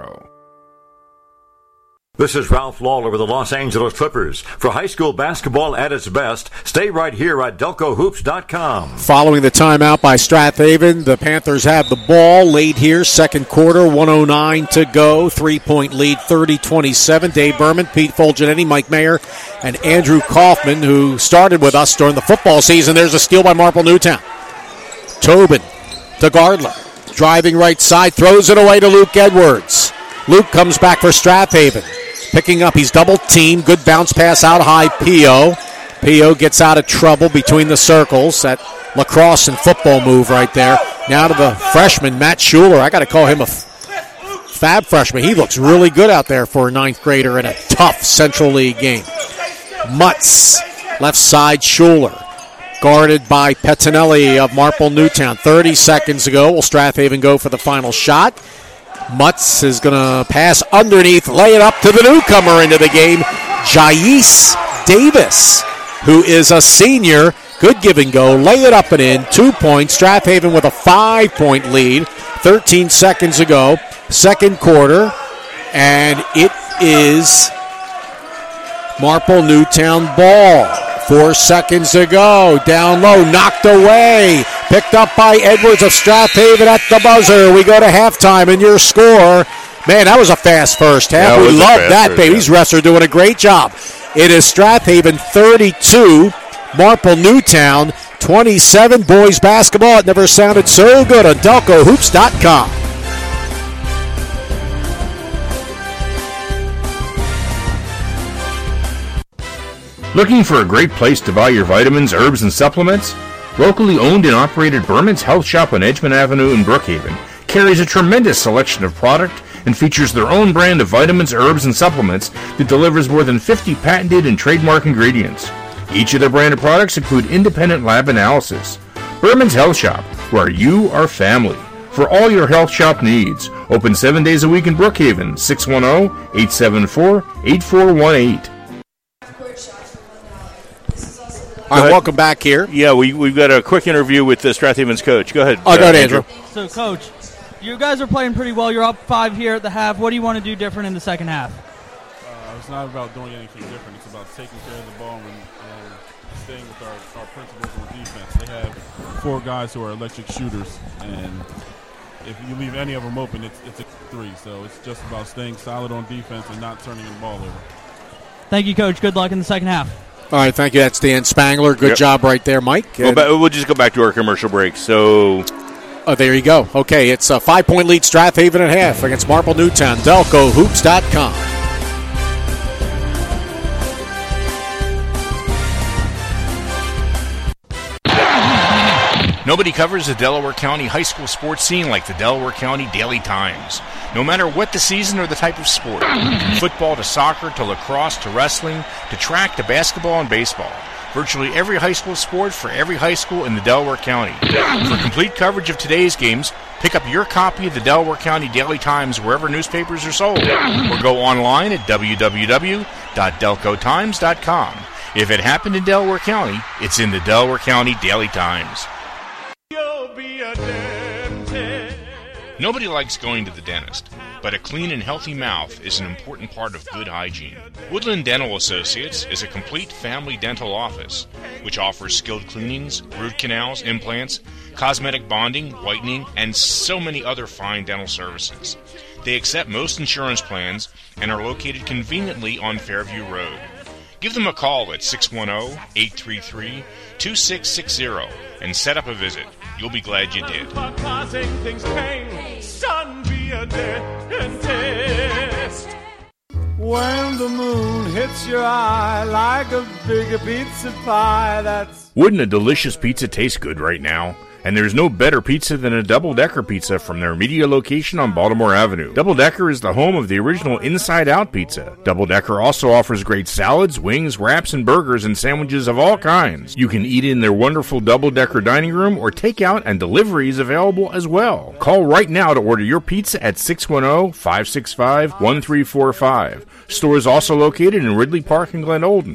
S6: This is Ralph Lawler with the Los Angeles Clippers. For high school basketball at its best, stay right here at DelcoHoops.com.
S3: Following the timeout by Strathaven, the Panthers have the ball late here, second quarter, 1:09 to go. 3-point lead, 30-27. Dave Berman, Pete Fulgenetti, Mike Mayer, and Andrew Kaufman, who started with us during the football season. There's a steal by Marple Newtown. Tobin to Gardler. Driving right side, throws it away to Luke Edwards. Luke comes back for Strathaven. Picking up, he's double-teamed. Good bounce pass out high, P.O. P.O. gets out of trouble between the circles. That lacrosse and football move right there. Now to the freshman, Matt Schuler. I got to call him a fab freshman. He looks really good out there for a ninth grader in a tough Central League game. Mutz, left side, Schuler. Guarded by Pettinelli of Marple Newtown. 30 seconds ago. Will Strathaven go for the final shot? Mutz is going to pass underneath, lay it up to the newcomer into the game, Jais Davis, who is a senior. Good give and go. Lay it up and in. 2 points. Strathaven with a 5-point lead. 13 seconds ago. Second quarter. And it is Marple Newtown ball. 4 seconds to go. Down low, knocked away. Picked up by Edwards of Strathaven at the buzzer. We go to halftime, and your score. Man, that was a fast first half. We love that, baby. These refs are doing a great job. It is Strathaven 32, Marple Newtown 27. Boys basketball. It never sounded so good on DelcoHoops.com.
S1: Looking for a great place to buy your vitamins, herbs, and supplements? Locally owned and operated Berman's Health Shop on Edgemont Avenue in Brookhaven carries a tremendous selection of product and features their own brand of vitamins, herbs, and supplements that delivers more than 50 patented and trademark ingredients. Each of their branded products include independent lab analysis. Berman's Health Shop, where you are family. For all your health shop needs. Open 7 days a week in Brookhaven, 610-874-8418.
S3: All right, welcome back here.
S4: Yeah, we've got a quick interview with Strathaven's coach. Go ahead.
S3: Go ahead, Andrew.
S7: So, Coach, you guys are playing pretty well. You're up 5 here at the half. What do you want to do different in the second half?
S8: It's not about doing anything different. It's about taking care of the ball and staying with our principles on defense. They have 4 guys who are electric shooters, and if you leave any of them open, it's a 3. So it's just about staying solid on defense and not turning the ball over.
S7: Thank you, Coach. Good luck in the second half.
S3: All right, thank you. That's Dan Spangler. Good job right there, Mike.
S4: We'll just go back to our commercial break. So,
S3: there you go. Okay, it's a 5-point lead, Strathaven at half against Marple Newtown. DelcoHoops.com.
S1: Nobody covers the Delaware County high school sports scene like the Delaware County Daily Times. No matter what the season or the type of sport, from football to soccer to lacrosse to wrestling to track to basketball and baseball, virtually every high school sport for every high school in the Delaware County. For complete coverage of today's games, pick up your copy of the Delaware County Daily Times wherever newspapers are sold, or go online at www.delcotimes.com. If it happened in Delaware County, it's in the Delaware County Daily Times. Nobody likes going to the dentist, but a clean and healthy mouth is an important part of good hygiene. Woodland Dental Associates is a complete family dental office, which offers skilled cleanings, root canals, implants, cosmetic bonding, whitening, and so many other fine dental services. They accept most insurance plans and are located conveniently on Fairview Road. Give them a call at 610-833-2660 and set up a visit. You'll be glad you did.
S9: When the moon hits your eye like a big pizza pie, that's...
S1: Wouldn't a delicious pizza taste good right now? And there's no better pizza than a Double Decker pizza from their media location on Baltimore Avenue. Double Decker is the home of the original Inside Out pizza. Double Decker also offers great salads, wings, wraps, and burgers and sandwiches of all kinds. You can eat in their wonderful Double Decker dining room, or takeout and delivery is available as well. Call right now to order your pizza at 610-565-1345. Store is also located in Ridley Park and Glen Olden.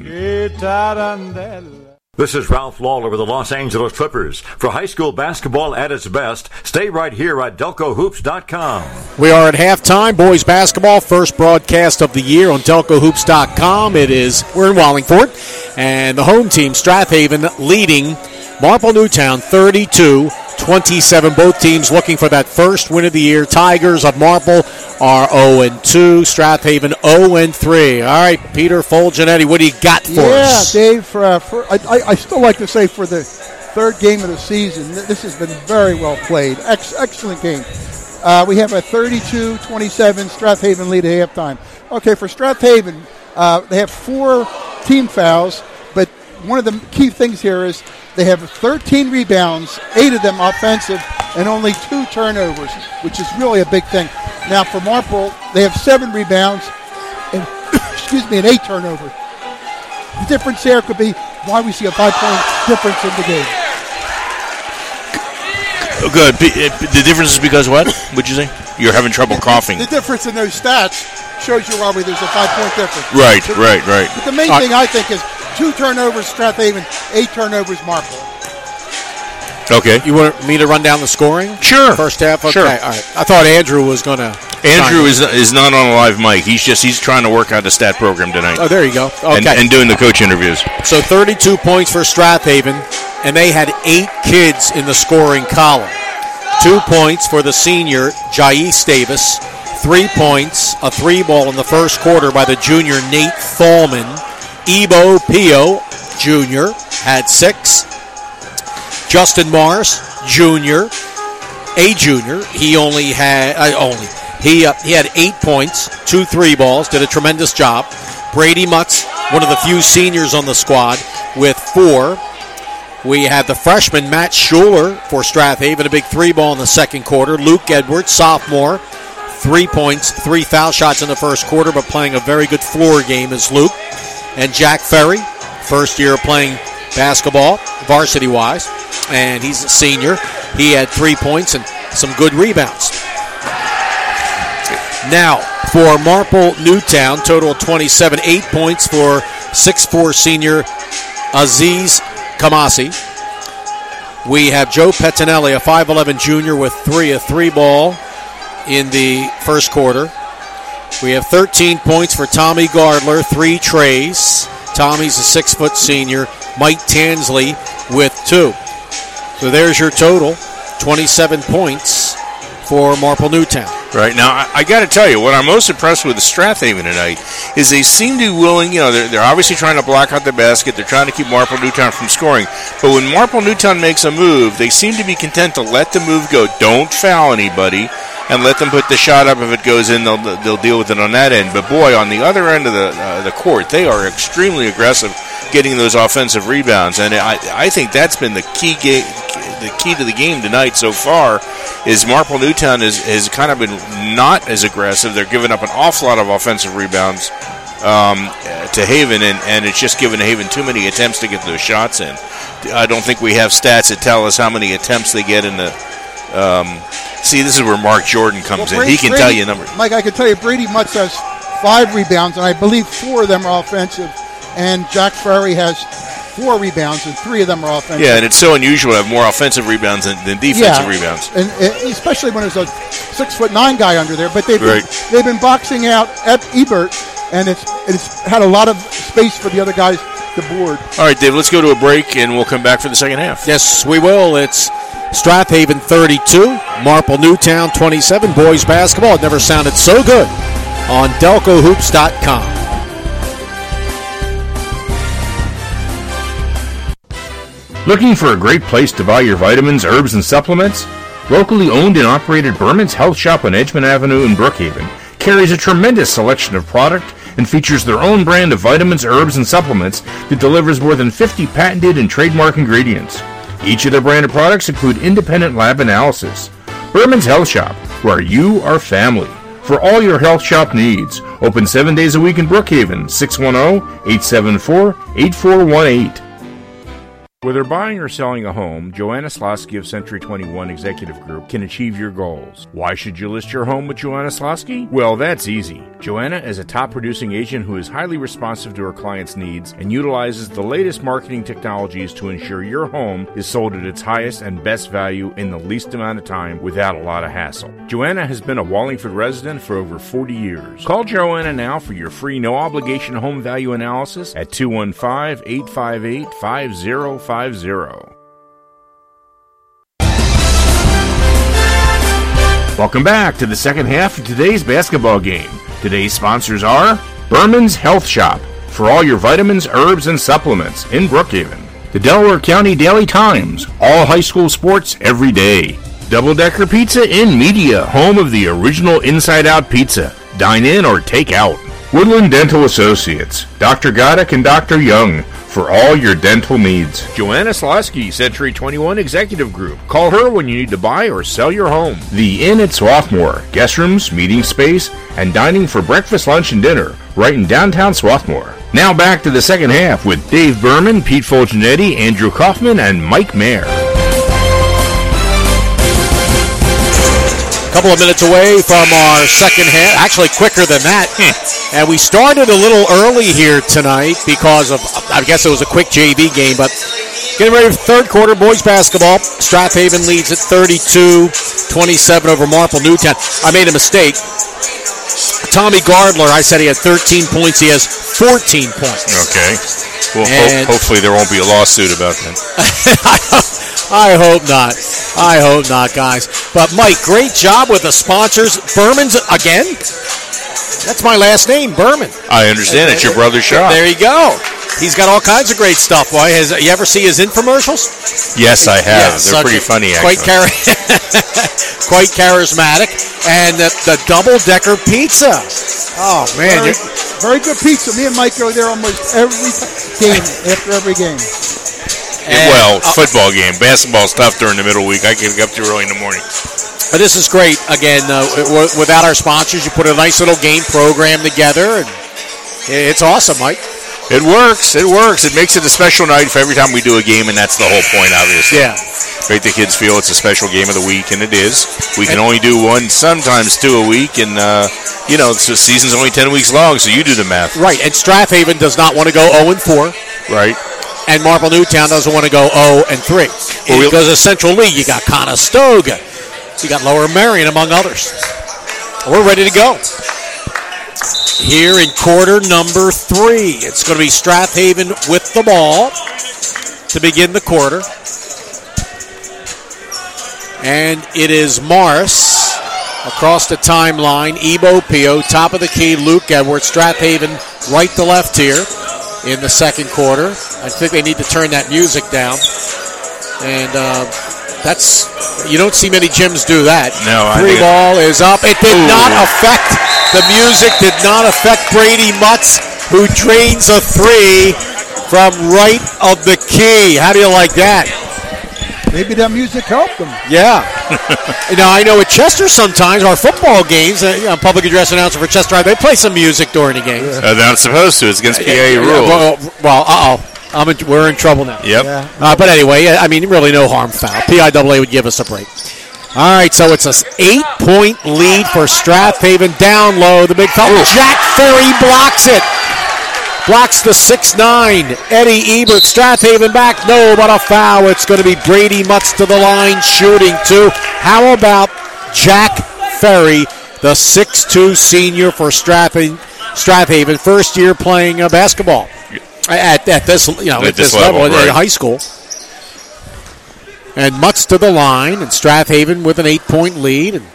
S6: This is Ralph Lawler with the Los Angeles Clippers. For high school basketball at its best, stay right here at DelcoHoops.com.
S3: We are at halftime. Boys basketball, first broadcast of the year on DelcoHoops.com. We're in Wallingford, and the home team, Strathaven, leading Marple Newtown 32-27. Both teams looking for that first win of the year. Tigers of Marple are 0-2. Strathaven 0-3. All right, Peter Fulgenetti, what do you got for us?
S5: Yeah, Dave, I still like to say for the third game of the season, this has been very well played. Excellent game. We have a 32-27 Strathaven lead at halftime. Okay, for Strathaven, they have 4 team fouls, but one of the key things here is they have 13 rebounds, 8 of them offensive, and only 2 turnovers, which is really a big thing. Now for Marple, they have 7 rebounds and and 8 turnovers. The difference there could be why we see a 5-point difference in the game.
S1: Good. The difference is because what? What'd you say? You're having trouble coughing.
S5: The difference in those stats shows you why there's a 5-point difference.
S1: Right.
S5: But the main thing I think is 2 turnovers Strathaven, 8 turnovers Marple.
S1: Okay.
S3: You want me to run down the scoring?
S1: Sure.
S3: First half? Okay.
S1: Sure.
S3: All right. I thought Andrew was going to...
S1: Andrew is not on a live mic. He's trying to work out the stat program tonight.
S3: Oh, there you go. Okay.
S1: And doing the coach interviews.
S3: So 32 points for Strathaven, and they had 8 kids in the scoring column. 2 points for the senior, Jais Davis. 3 points, a 3-ball in the first quarter by the junior, Nate Thalman. Ebo Pio, Jr., had 6. Justin Morris, Jr., a junior, he had 8 points, 2 3-balls, did a tremendous job. Brady Mutz, one of the few seniors on the squad, with 4. We have the freshman, Matt Schuler, for Strathaven, a big 3-ball in the second quarter. Luke Edwards, sophomore, 3 points, 3 foul shots in the first quarter, but playing a very good floor game is Luke. And Jack Ferry, first year playing basketball, varsity-wise, and he's a senior. He had 3 points and some good rebounds. Now, for Marple Newtown, total 27, 8 points for 6'4" senior Aziz Kamasi. We have Joe Pettinelli, a 5'11" junior with a three ball in the first quarter. We have 13 points for Tommy Gardler, 3 trays. Tommy's a 6' senior. Mike Tansley with 2. So there's your total, 27 points for Marple Newtown.
S1: Right. Now, I got to tell you, what I'm most impressed with Strathaven tonight is they seem to be willing, they're obviously trying to block out the basket. They're trying to keep Marple Newtown from scoring. But when Marple Newtown makes a move, they seem to be content to let the move go. Don't foul anybody and let them put the shot up. If it goes in, they'll deal with it on that end. But, boy, on the other end of the court, they are extremely aggressive getting those offensive rebounds. And I think that's been the key to the game tonight so far is Marple Newtown has kind of been not as aggressive. They're giving up an awful lot of offensive rebounds to Haven, and it's just given Haven too many attempts to get those shots in. I don't think we have stats that tell us how many attempts they get in the see, this is where Mark Jordan comes in. He can tell you numbers.
S5: Mike, I can tell you Brady Mutz has 5 rebounds, and I believe 4 of them are offensive, and Jack Ferry has 4 rebounds, and 3 of them are offensive.
S1: Yeah, and it's so unusual to have more offensive rebounds than defensive rebounds.
S5: And especially when there's a 6'9" guy under there. But they've been boxing out Ebert, and it's had a lot of space for the other guys to board.
S1: All right, Dave, let's go to a break, and we'll come back for the second half.
S3: Yes, we will. It's Strathaven 32, Marple Newtown 27, boys basketball. It never sounded so good on DelcoHoops.com.
S1: Looking for a great place to buy your vitamins, herbs, and supplements? Locally owned and operated Berman's Health Shop on Edgemont Avenue in Brookhaven carries a tremendous selection of product and features their own brand of vitamins, herbs, and supplements that delivers more than 50 patented and trademark ingredients. Each of their branded products include independent lab analysis. Berman's Health Shop, where you are family. For all your health shop needs, open 7 days a week in Brookhaven, 610-874-8418. Whether buying or selling a home, Joanna Slosky of Century 21 Executive Group can achieve your goals. Why should you list your home with Joanna Slosky? Well, that's easy. Joanna is a top producing agent who is highly responsive to her clients' needs and utilizes the latest marketing technologies to ensure your home is sold at its highest and best value in the least amount of time without a lot of hassle. Joanna has been a Wallingford resident for over 40 years. Call Joanna now for your free no-obligation home value analysis at 215-858-5050. Welcome back to the second half of today's basketball game. Today's sponsors are Berman's Health Shop for all your vitamins, herbs, and supplements in Brookhaven. The Delaware County Daily Times, all high school sports every day. Double Decker Pizza in Media, home of the original inside-out pizza. Dine in or take out. Woodland Dental Associates, Dr. Goddick and Dr. Young, for all your dental needs. Joanna Slosky, Century 21 Executive Group. Call her when you need to buy or sell your home. The Inn at Swarthmore, guest rooms, meeting space, and dining for breakfast, lunch, and dinner, right in downtown Swarthmore. Now back to the second half with Dave Berman, Pete Fulgenetti, Andrew Kaufman, and Mike Mayer.
S3: Couple of minutes away from our second half, actually quicker than that. And we started a little early here tonight because of, I guess it was a quick JV game, but getting ready for third quarter boys basketball. Strathaven leads at 32-27 over Marple Newtown. I made a mistake. Tommy Gardler, I said he had 13 points. He has 14 points.
S1: Okay. Well, hopefully there won't be a lawsuit about that.
S3: I hope not. I hope not, guys. But, Mike, great job with the sponsors. Berman's again? That's my last name, Berman.
S1: I understand. It's your brother's shop.
S3: There you go. He's got all kinds of great stuff. Boy, you ever see his infomercials?
S1: Yes, I have. Yes, they're pretty funny, actually.
S3: Quite charismatic. And the double-decker pizza. Oh, man.
S5: Very good pizza. Me and Mike go there almost every game, after every game.
S1: Football game. Basketball's tough during the middle week. I get up too early in the morning.
S3: But this is great. Again, without our sponsors, you put a nice little game program together. And it's awesome, Mike.
S4: It works. It works. It makes it a special night for every time we do a game, and that's the whole point, obviously.
S3: Yeah.
S4: Make the kids feel it's a special game of the week, and it is. We can only do one, sometimes two a week, and, the season's only 10 weeks long, so you do the math.
S3: Right, and Strathaven does not want to go 0-4.
S4: Right.
S3: And Marple Newtown doesn't want to go 0-3. Because of Central Lee, you got Conestoga, you got Lower Merion, among others. We're ready to go. Here in quarter number 3, it's going to be Strathaven with the ball to begin the quarter. And it is Morris across the timeline. Ebo Pio, top of the key. Luke Edwards. Strathaven right to left here in the second quarter. I think they need to turn that music down. And you don't see many gyms do that.
S4: No,
S3: Three ball is up. It did not affect, the music did not affect Brady Mutz, who drains a 3 from right of the key. How do you like that?
S5: Maybe that music helped them.
S3: Yeah. Now, I know at Chester sometimes, our football games, public address announcer for Chester, they play some music during the games.
S4: They're not supposed to. It's against PA rules.
S3: We're in trouble now.
S4: Yep.
S5: Yeah.
S3: But anyway, really no harm foul. PIAA would give us a break. All right, so it's an 8-point lead for Strathaven. Down low, the big fella. Jack Ferry blocks it. Blocks the 6'9". Eddie Ebert. Strathaven back. No, but a foul. It's going to be Brady Mutz to the line, shooting 2. How about Jack Ferry, the 6'2" senior for Strathaven, first year playing basketball at this level
S4: right.
S3: in high school. And Mutz to the line, and Strathaven with an 8-point lead. And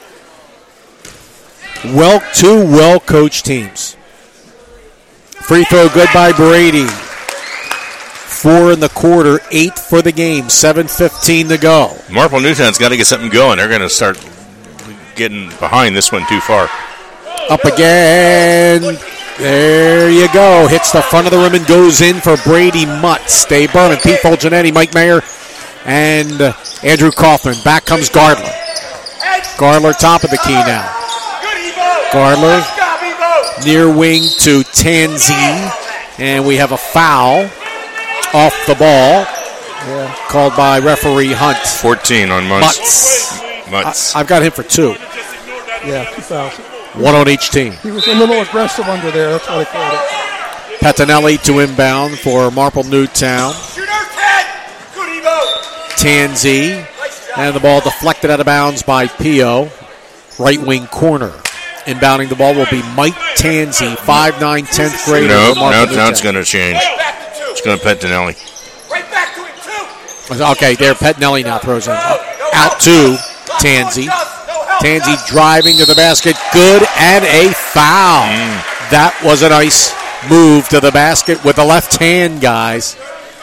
S3: two well-coached teams. Free throw good by Brady. 4 in the quarter, 8 for the game, 7:15 to go.
S4: Marple Newtown's got to get something going. They're going to start getting behind this one too far.
S3: Up again. There you go. Hits the front of the rim and goes in for Brady Mutz. Dave Berman, Pete Fulgenetti, Mike Mayer, and Andrew Kaufman. Back comes Gardler. Gardler top of the key now. Gardler near wing to Tanzi. And we have a foul off the ball called by referee Hunt.
S4: 14 on Mutz.
S3: I've got him for 2.
S5: Yeah, 2 fouls.
S3: 1 on each team.
S5: He was a little aggressive under there. That's why they called it.
S3: Pettinelli to inbound for Marple Newtown. Tanzi. And the ball deflected out of bounds by Pio. Right wing corner. Inbounding the ball will be Mike Tanzi, 5'9", 10th grader.
S4: No, it's going to change. It's going to Pettinelli.
S3: Okay, there Pettinelli now throws in. Out to Tanzi. Tanzi driving to the basket. Good, and a foul. That was a nice move to the basket with the left hand, guys.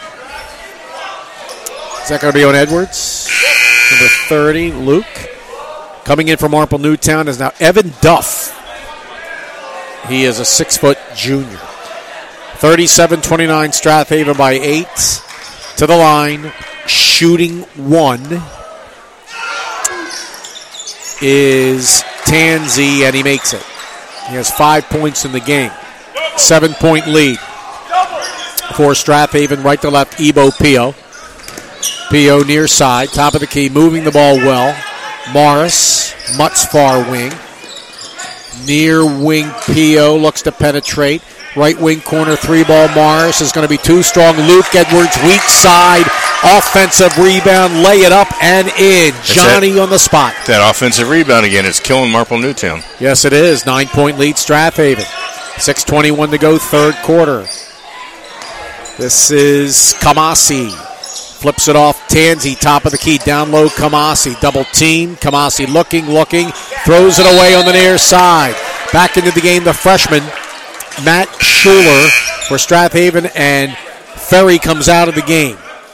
S3: Is that going to be on Edwards? Number 30, Luke. Coming in from Marple Newtown is now Evan Duff. He is a 6-foot junior. 37-29, Strathaven by 8. To the line, shooting 1 is Tanzi, and he makes it. He has 5 points in the game. 7-point lead for Strathaven, right to left, Ebo Pio. Pio near side, top of the key, moving the ball well. Morris, Mutz far wing. Near wing Pio looks to penetrate. Right wing corner 3-ball Morris is going to be too strong. Luke Edwards, weak side. Offensive rebound, lay it up and in. Johnny on the spot.
S4: That offensive rebound again, it's killing Marple Newtown.
S3: Yes, it is. 9-point lead Strathaven. 6:21 to go, third quarter. This is Kamasi. Flips it off. Tanzi, top of the key. Down low, Kamasi. Double team. Kamasi looking. Throws it away on the near side. Back into the game, the freshman, Matt Schuler for Strathaven, and Ferry comes out of the game.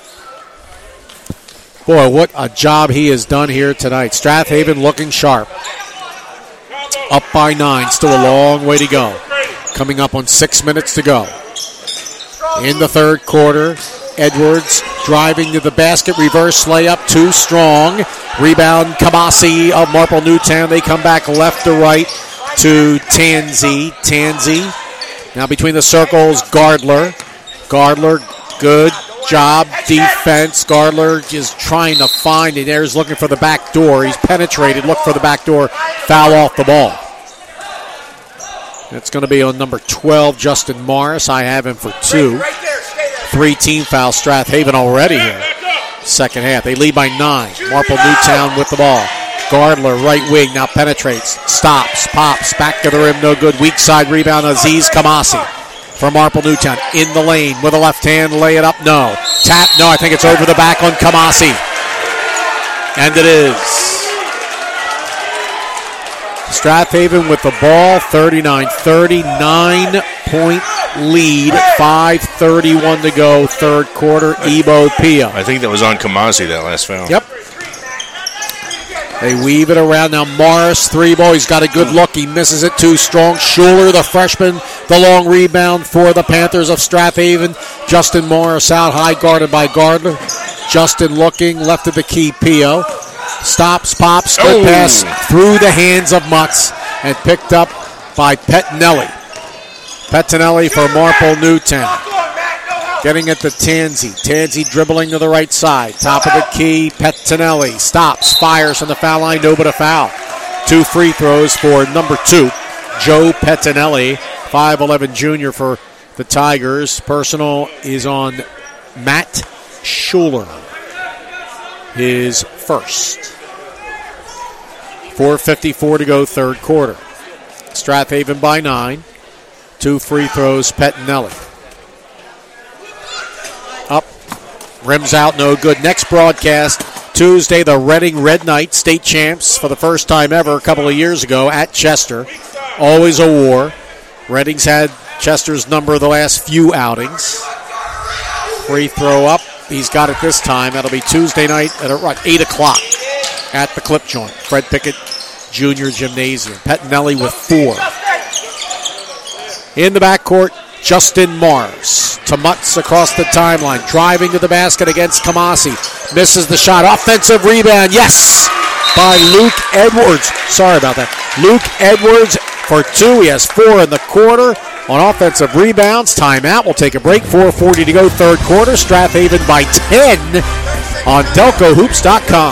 S3: Boy, what a job he has done here tonight. Strathaven looking sharp. Up by 9. Still a long way to go. Coming up on 6 minutes to go. In the third quarter, Edwards driving to the basket, reverse layup, too strong. Rebound, Kamasi of Marple Newtown. They come back left to right to Tanzi. Now between the circles, Gardler. Gardler, good job defense. Gardler is trying to find it. There's looking for the back door. He's penetrated, look for the back door, foul off the ball. It's going to be on number 12, Justin Morris. I have him for 2. 3 team fouls, Strathaven already here. Second half. They lead by 9. Marple Newtown with the ball. Gardler, right wing, now penetrates. Stops, pops, back to the rim, no good. Weak side rebound, Aziz Kamasi for Marple Newtown. In the lane with a left hand, lay it up, no. Tap, no, I think it's over the back on Kamasi. And it is. Strathaven with the ball, 39-30, 9-point lead, 5:31 to go, third quarter, Ebo Pia.
S1: I think that was on Kamasi, that last foul.
S3: Yep. They weave it around. Now Morris, 3-ball. He's got a good look. He misses it too strong. Schuler, the freshman, the long rebound for the Panthers of Strathaven. Justin Morris out high, guarded by Gardner. Justin looking, left of the key, Pio. Stops, pops, good pass through the hands of Mutz and picked up by Pettinelli. Pettinelli for Marple Newtown. Getting it to Tansy. Tansy dribbling to the right side. Top of the key, Pettinelli. Stops, fires from the foul line, no but a foul. 2 free throws for number 2, Joe Pettinelli, 5'11" junior for the Tigers. Personal is on Matt Schuler. His first. 4:54 to go, third quarter. Strathaven by 9. 2 free throws, Pettinelli. Up, rims out, no good. Next broadcast, Tuesday, the Reading Red Knights, state champs for the first time ever a couple of years ago at Chester. Always a war. Reading's had Chester's number the last few outings. Free throw up. He's got it this time. That'll be Tuesday night at 8 o'clock at the Clip Joint. Fred Pickett Junior Gymnasium. Pettinelli with 4. In the backcourt, Justin Morris to Mutz across the timeline. Driving to the basket against Kamasi. Misses the shot. Offensive rebound. Yes! By Luke Edwards. Sorry about that. Luke Edwards for 2. He has 4 in the quarter. On offensive rebounds, timeout. We'll take a break. 4:40 to go, third quarter. Strathaven by 10 on DelcoHoops.com.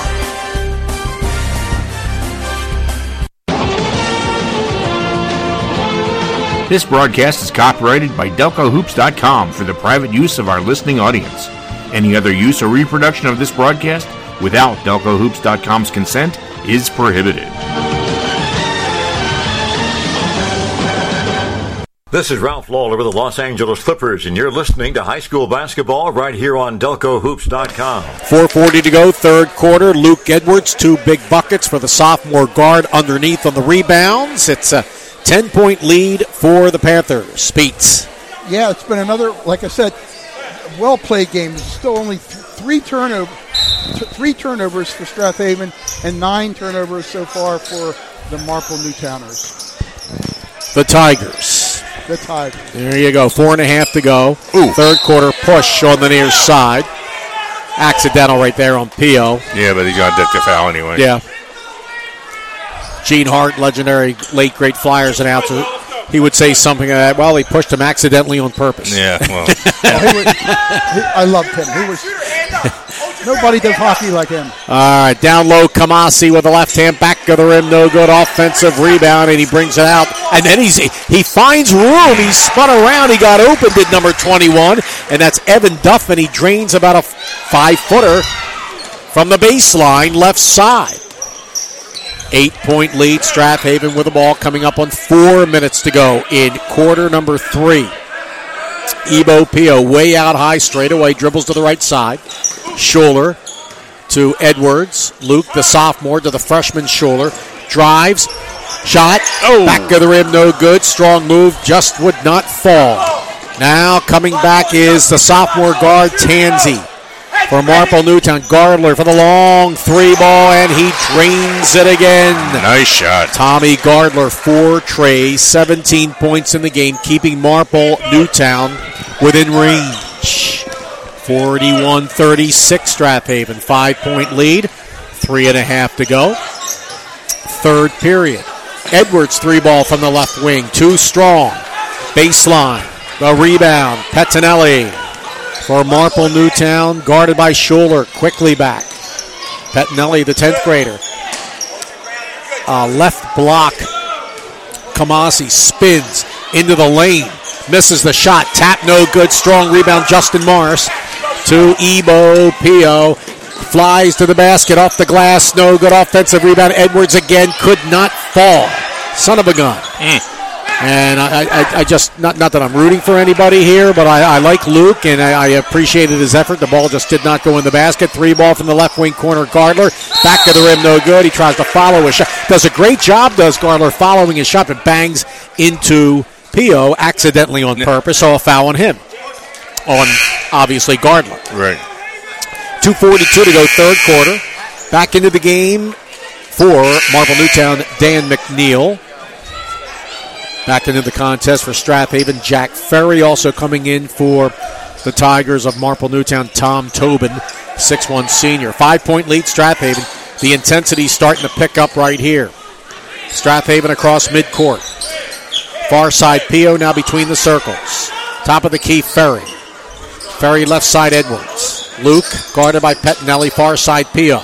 S1: This broadcast is copyrighted by DelcoHoops.com for the private use of our listening audience. Any other use or reproduction of this broadcast without DelcoHoops.com's consent is prohibited.
S6: This is Ralph Lawler with the Los Angeles Clippers, and you're listening to high school basketball right here on DelcoHoops.com.
S3: 4:40 to go, third quarter. Luke Edwards, 2 big buckets for the sophomore guard underneath on the rebounds. It's a 10-point lead for the Panthers. Speets.
S5: Yeah, it's been another, like I said, well-played game. There's still only 3 turnovers for Strathaven and 9 turnovers so far for the Marple Newtowners.
S3: The Tigers.
S5: The Tigers.
S3: There you go. 4.5 to go. Third quarter push on the near side. Accidental right there on Pio.
S1: Yeah, but he got the foul anyway.
S3: Yeah. Gene Hart, legendary late great Flyers announcer, he would say something like that. Well, he pushed him accidentally on purpose.
S1: Yeah, well.
S5: I loved him. Nobody does hockey like him.
S3: All right, down low, Kamasi with the left hand, back of the rim, no good. Offensive rebound, and he brings it out. And then he finds room. He spun around. He got opened at number 21, and that's Evan Duff, and he drains about a 5-footer from the baseline left side. 8-point lead, Strathaven with the ball coming up on 4 minutes to go in quarter number 3. Ebo Pio way out high straight away, dribbles to the right side. Schuler to Edwards. Luke, the sophomore, to the freshman Schuler. Drives. Shot. Back of the rim, no good. Strong move, just would not fall. Now coming back is the sophomore guard, Tansy. For Marple Newtown, Gardler for the long 3-ball, and he drains it again.
S1: Nice shot.
S3: Tommy Gardler, 4 trays, 17 points in the game, keeping Marple Newtown within range. 41-36, Strathaven, 5-point lead, 3.5 to go. Third period. Edwards, 3-ball from the left wing, too strong. Baseline, the rebound, Pettinelli. for Marple Newtown, guarded by Schuler. Quickly back. Pettinelli, the 10th grader. Left block. Kamasi spins into the lane. Misses the shot. Tap no good. Strong rebound. Justin Morris to Ebo Pio. Flies to the basket. Off the glass. No good. Offensive rebound. Edwards again. Could not fall. Son of a gun. And I just, not that I'm rooting for anybody here, but I like Luke, and I appreciated his effort. The ball just did not go in the basket. 3 ball from the left wing corner. Gardler, back to the rim, no good. He tries to follow his shot. Does a great job, does Gardler, following his shot, but bangs into Pio accidentally on purpose, so a foul on him. On, obviously, Gardler.
S4: Right.
S3: 2:42 to go, third quarter. Back into the game for Marple Newtown, Dan McNeil. Back into the contest for Strathaven, Jack Ferry. Also coming in for the Tigers of Marple Newtown, Tom Tobin, 6'1" senior. 5-point lead, Strathaven. The intensity starting to pick up right here. Strathaven across midcourt. Far side, Pio now between the circles. Top of the key, Ferry. Ferry left side, Edwards. Luke, guarded by Pettinelli, far side, Pio.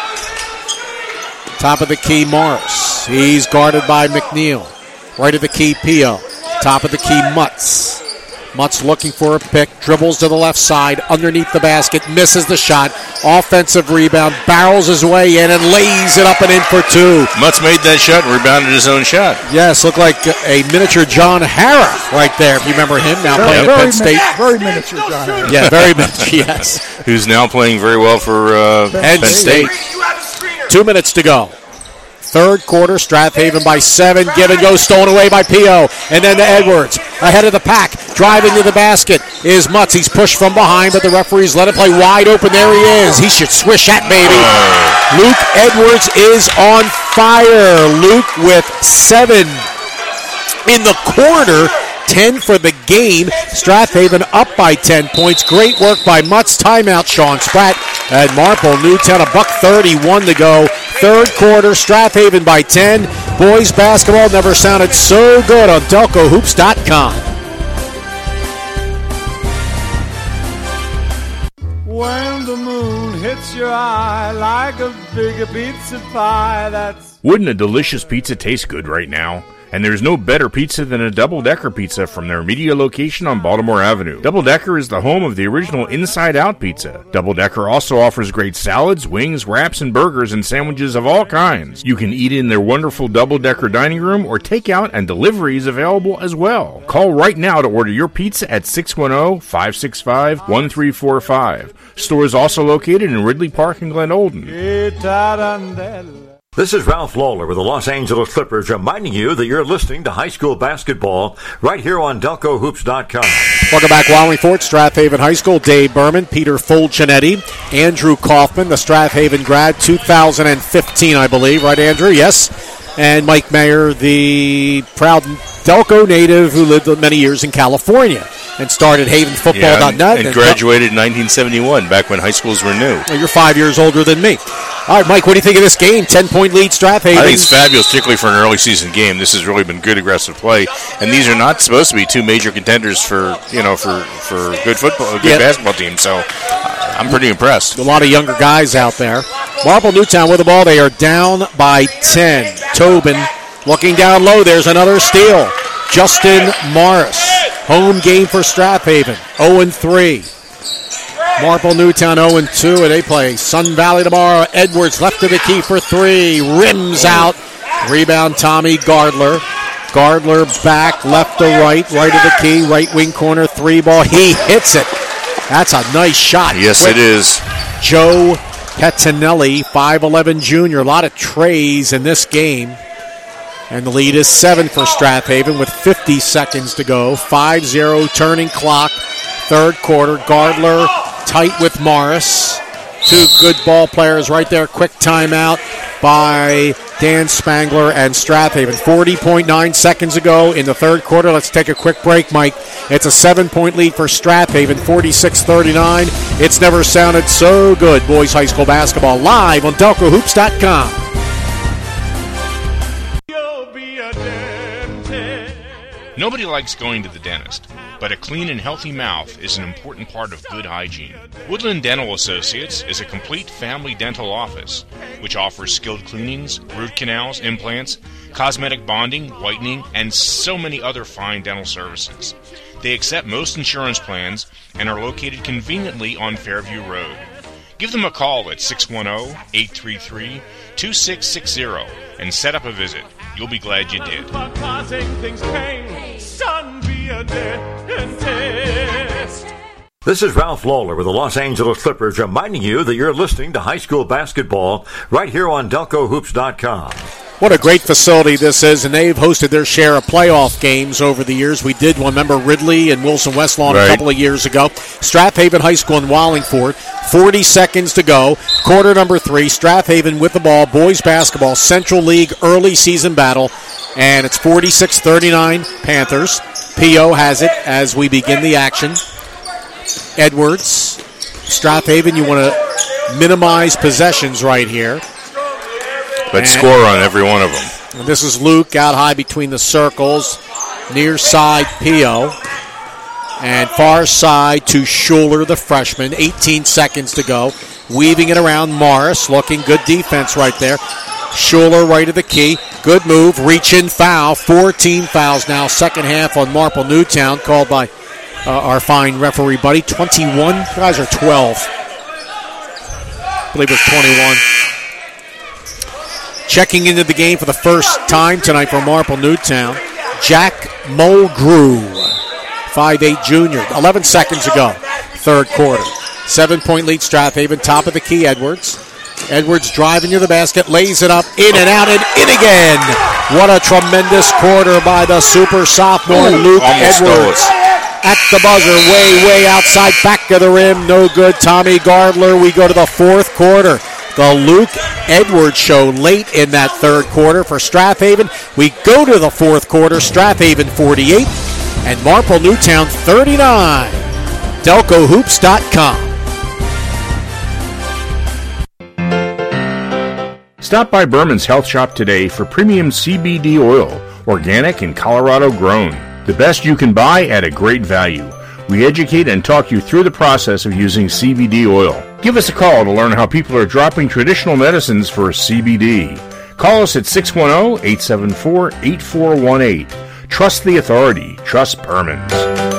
S3: Top of the key, Morris. He's guarded by McNeil. Right of the key, Pio. Top of the key, Mutz. Mutz looking for a pick. Dribbles to the left side. Underneath the basket. Misses the shot. Offensive rebound. Barrels his way in and lays it up and in for 2.
S4: Mutz made that shot and rebounded his own shot.
S3: Yes, looked like a miniature John Harra right there, if you remember him. Now playing at Penn State.
S5: Very miniature John Harra.
S3: Yeah, very miniature, yes.
S4: Who's now playing very well for Penn State.
S3: 2 minutes to go. Third quarter, Strathaven by 7. Give and go, stolen away by Pio. And then to Edwards. Ahead of the pack. Driving to the basket is Mutz. He's pushed from behind, but the referees let it play wide open. There he is. He should swish that baby. Luke Edwards is on fire. Luke with 7 in the quarter. 10 for the game. Strathaven up by 10 points. Great work by Mutz. Timeout, Sean Spratt. And Marple Newtown, $1:31 to go. Third quarter, Strathaven by 10. Boys basketball never sounded so good on DelcoHoops.com.
S9: When the moon hits your eye like a big pizza pie, that's...
S1: Wouldn't a delicious pizza taste good right now? And there's no better pizza than a Double Decker pizza from their media location on Baltimore Avenue. Double Decker is the home of the original Inside Out pizza. Double Decker also offers great salads, wings, wraps, and burgers and sandwiches of all kinds. You can eat in their wonderful Double Decker dining room or takeout, and delivery is available as well. Call right now to order your pizza at 610-565-1345. Store is also located in Ridley Park and Glen Olden.
S6: This is Ralph Lawler with the Los Angeles Clippers reminding you that you're listening to high school basketball right here on DelcoHoops.com.
S3: Welcome back, Wallingford, Strathaven High School. Dave Berman, Peter Fulgenetti, Andrew Kaufman, the Strathaven grad, 2015, I believe. Right, Andrew? Yes. And Mike Mayer, the proud Delco native who lived many years in California and started HavenFootball.net.
S4: And graduated in 1971, back when high schools were new.
S3: Well, you're 5 years older than me. All right, Mike, what do you think of this game? 10-point lead, Strathaven.
S4: I think it's fabulous, particularly for an early season game. This has really been good aggressive play, and these are not supposed to be two major contenders for good football, good basketball teams. So I'm pretty impressed.
S3: A lot of younger guys out there. Marple Newtown with the ball. They are down by 10. Tobin looking down low. There's another steal. Justin Morris. Home game for Strathaven. 0-3. Marple Newtown 0-2, and they play Sun Valley tomorrow. Edwards left of the key for 3. Rims out. Rebound, Tommy Gardler. Gardler back, left to right. Right of the key, right wing corner, 3 ball. He hits it. That's a nice shot.
S4: Yes, it is.
S3: Joe Pettinelli, 5'11 junior. A lot of trays in this game. And the lead is 7 for Strathaven with 50 seconds to go. 5-0 turning clock. Third quarter. Gardler tight with Morris. 2 good ball players right there. Quick timeout by Dan Spangler and Strathaven. 40.9 seconds ago in the third quarter. Let's take a quick break, Mike. It's a 7-point lead for Strathaven, 46-39. It's never sounded so good. Boys high school basketball live on DelcoHoops.com.
S1: Nobody likes going to the dentist, but a clean and healthy mouth is an important part of good hygiene. Woodland Dental Associates is a complete family dental office, which offers skilled cleanings, root canals, implants, cosmetic bonding, whitening, and so many other fine dental services. They accept most insurance plans and are located conveniently on Fairview Road. Give them a call at 610-833-2660 and set up a visit. You'll be glad you did.
S6: This is Ralph Lawler with the Los Angeles Clippers reminding you that you're listening to high school basketball right here on DelcoHoops.com.
S3: What a great facility this is, and they've hosted their share of playoff games over the years. We did one, remember Ridley and Wilson Westlawn a couple of years ago. Strathaven High School in Wallingford, 40 seconds to go. Quarter number 3, Strathaven with the ball, boys basketball, Central League early season battle, and it's 46-39 Panthers. P.O. has it as we begin the action. Edwards, Strathaven, you want to minimize possessions right here.
S1: But score on every one of them.
S3: And this is Luke out high between the circles. Near side, P.O. And far side to Schuler, the freshman. 18 seconds to go. Weaving it around Morris. Looking good defense right there. Schuler right of the key. Good move. Reach in foul. 14 fouls now. Second half on Marple Newtown. Called by our fine referee buddy. 21. Guys are 12. I believe it was 21. Checking into the game for the first time tonight for Marple Newtown, Jack Mulgrew, 5'8" junior. 11 seconds ago, third quarter. 7-point lead, Strathaven, top of the key, Edwards. Edwards driving to the basket, lays it up, in and out, and in again. What a tremendous quarter by the super sophomore Luke Edwards. At the buzzer, way outside, back of the rim, no good. Tommy Gardler, we go to the fourth quarter. The Luke Edwards show late in that third quarter for Strathaven. We go to the fourth quarter, Strathaven 48 and Marple Newtown 39. DelcoHoops.com.
S1: Stop by Berman's Health Shop today for premium CBD oil, organic and Colorado grown. The best you can buy at a great value. We educate and talk you through the process of using CBD oil. Give us a call to learn how people are dropping traditional medicines for CBD. Call us at 610-874-8418. Trust the authority. Trust Berman's.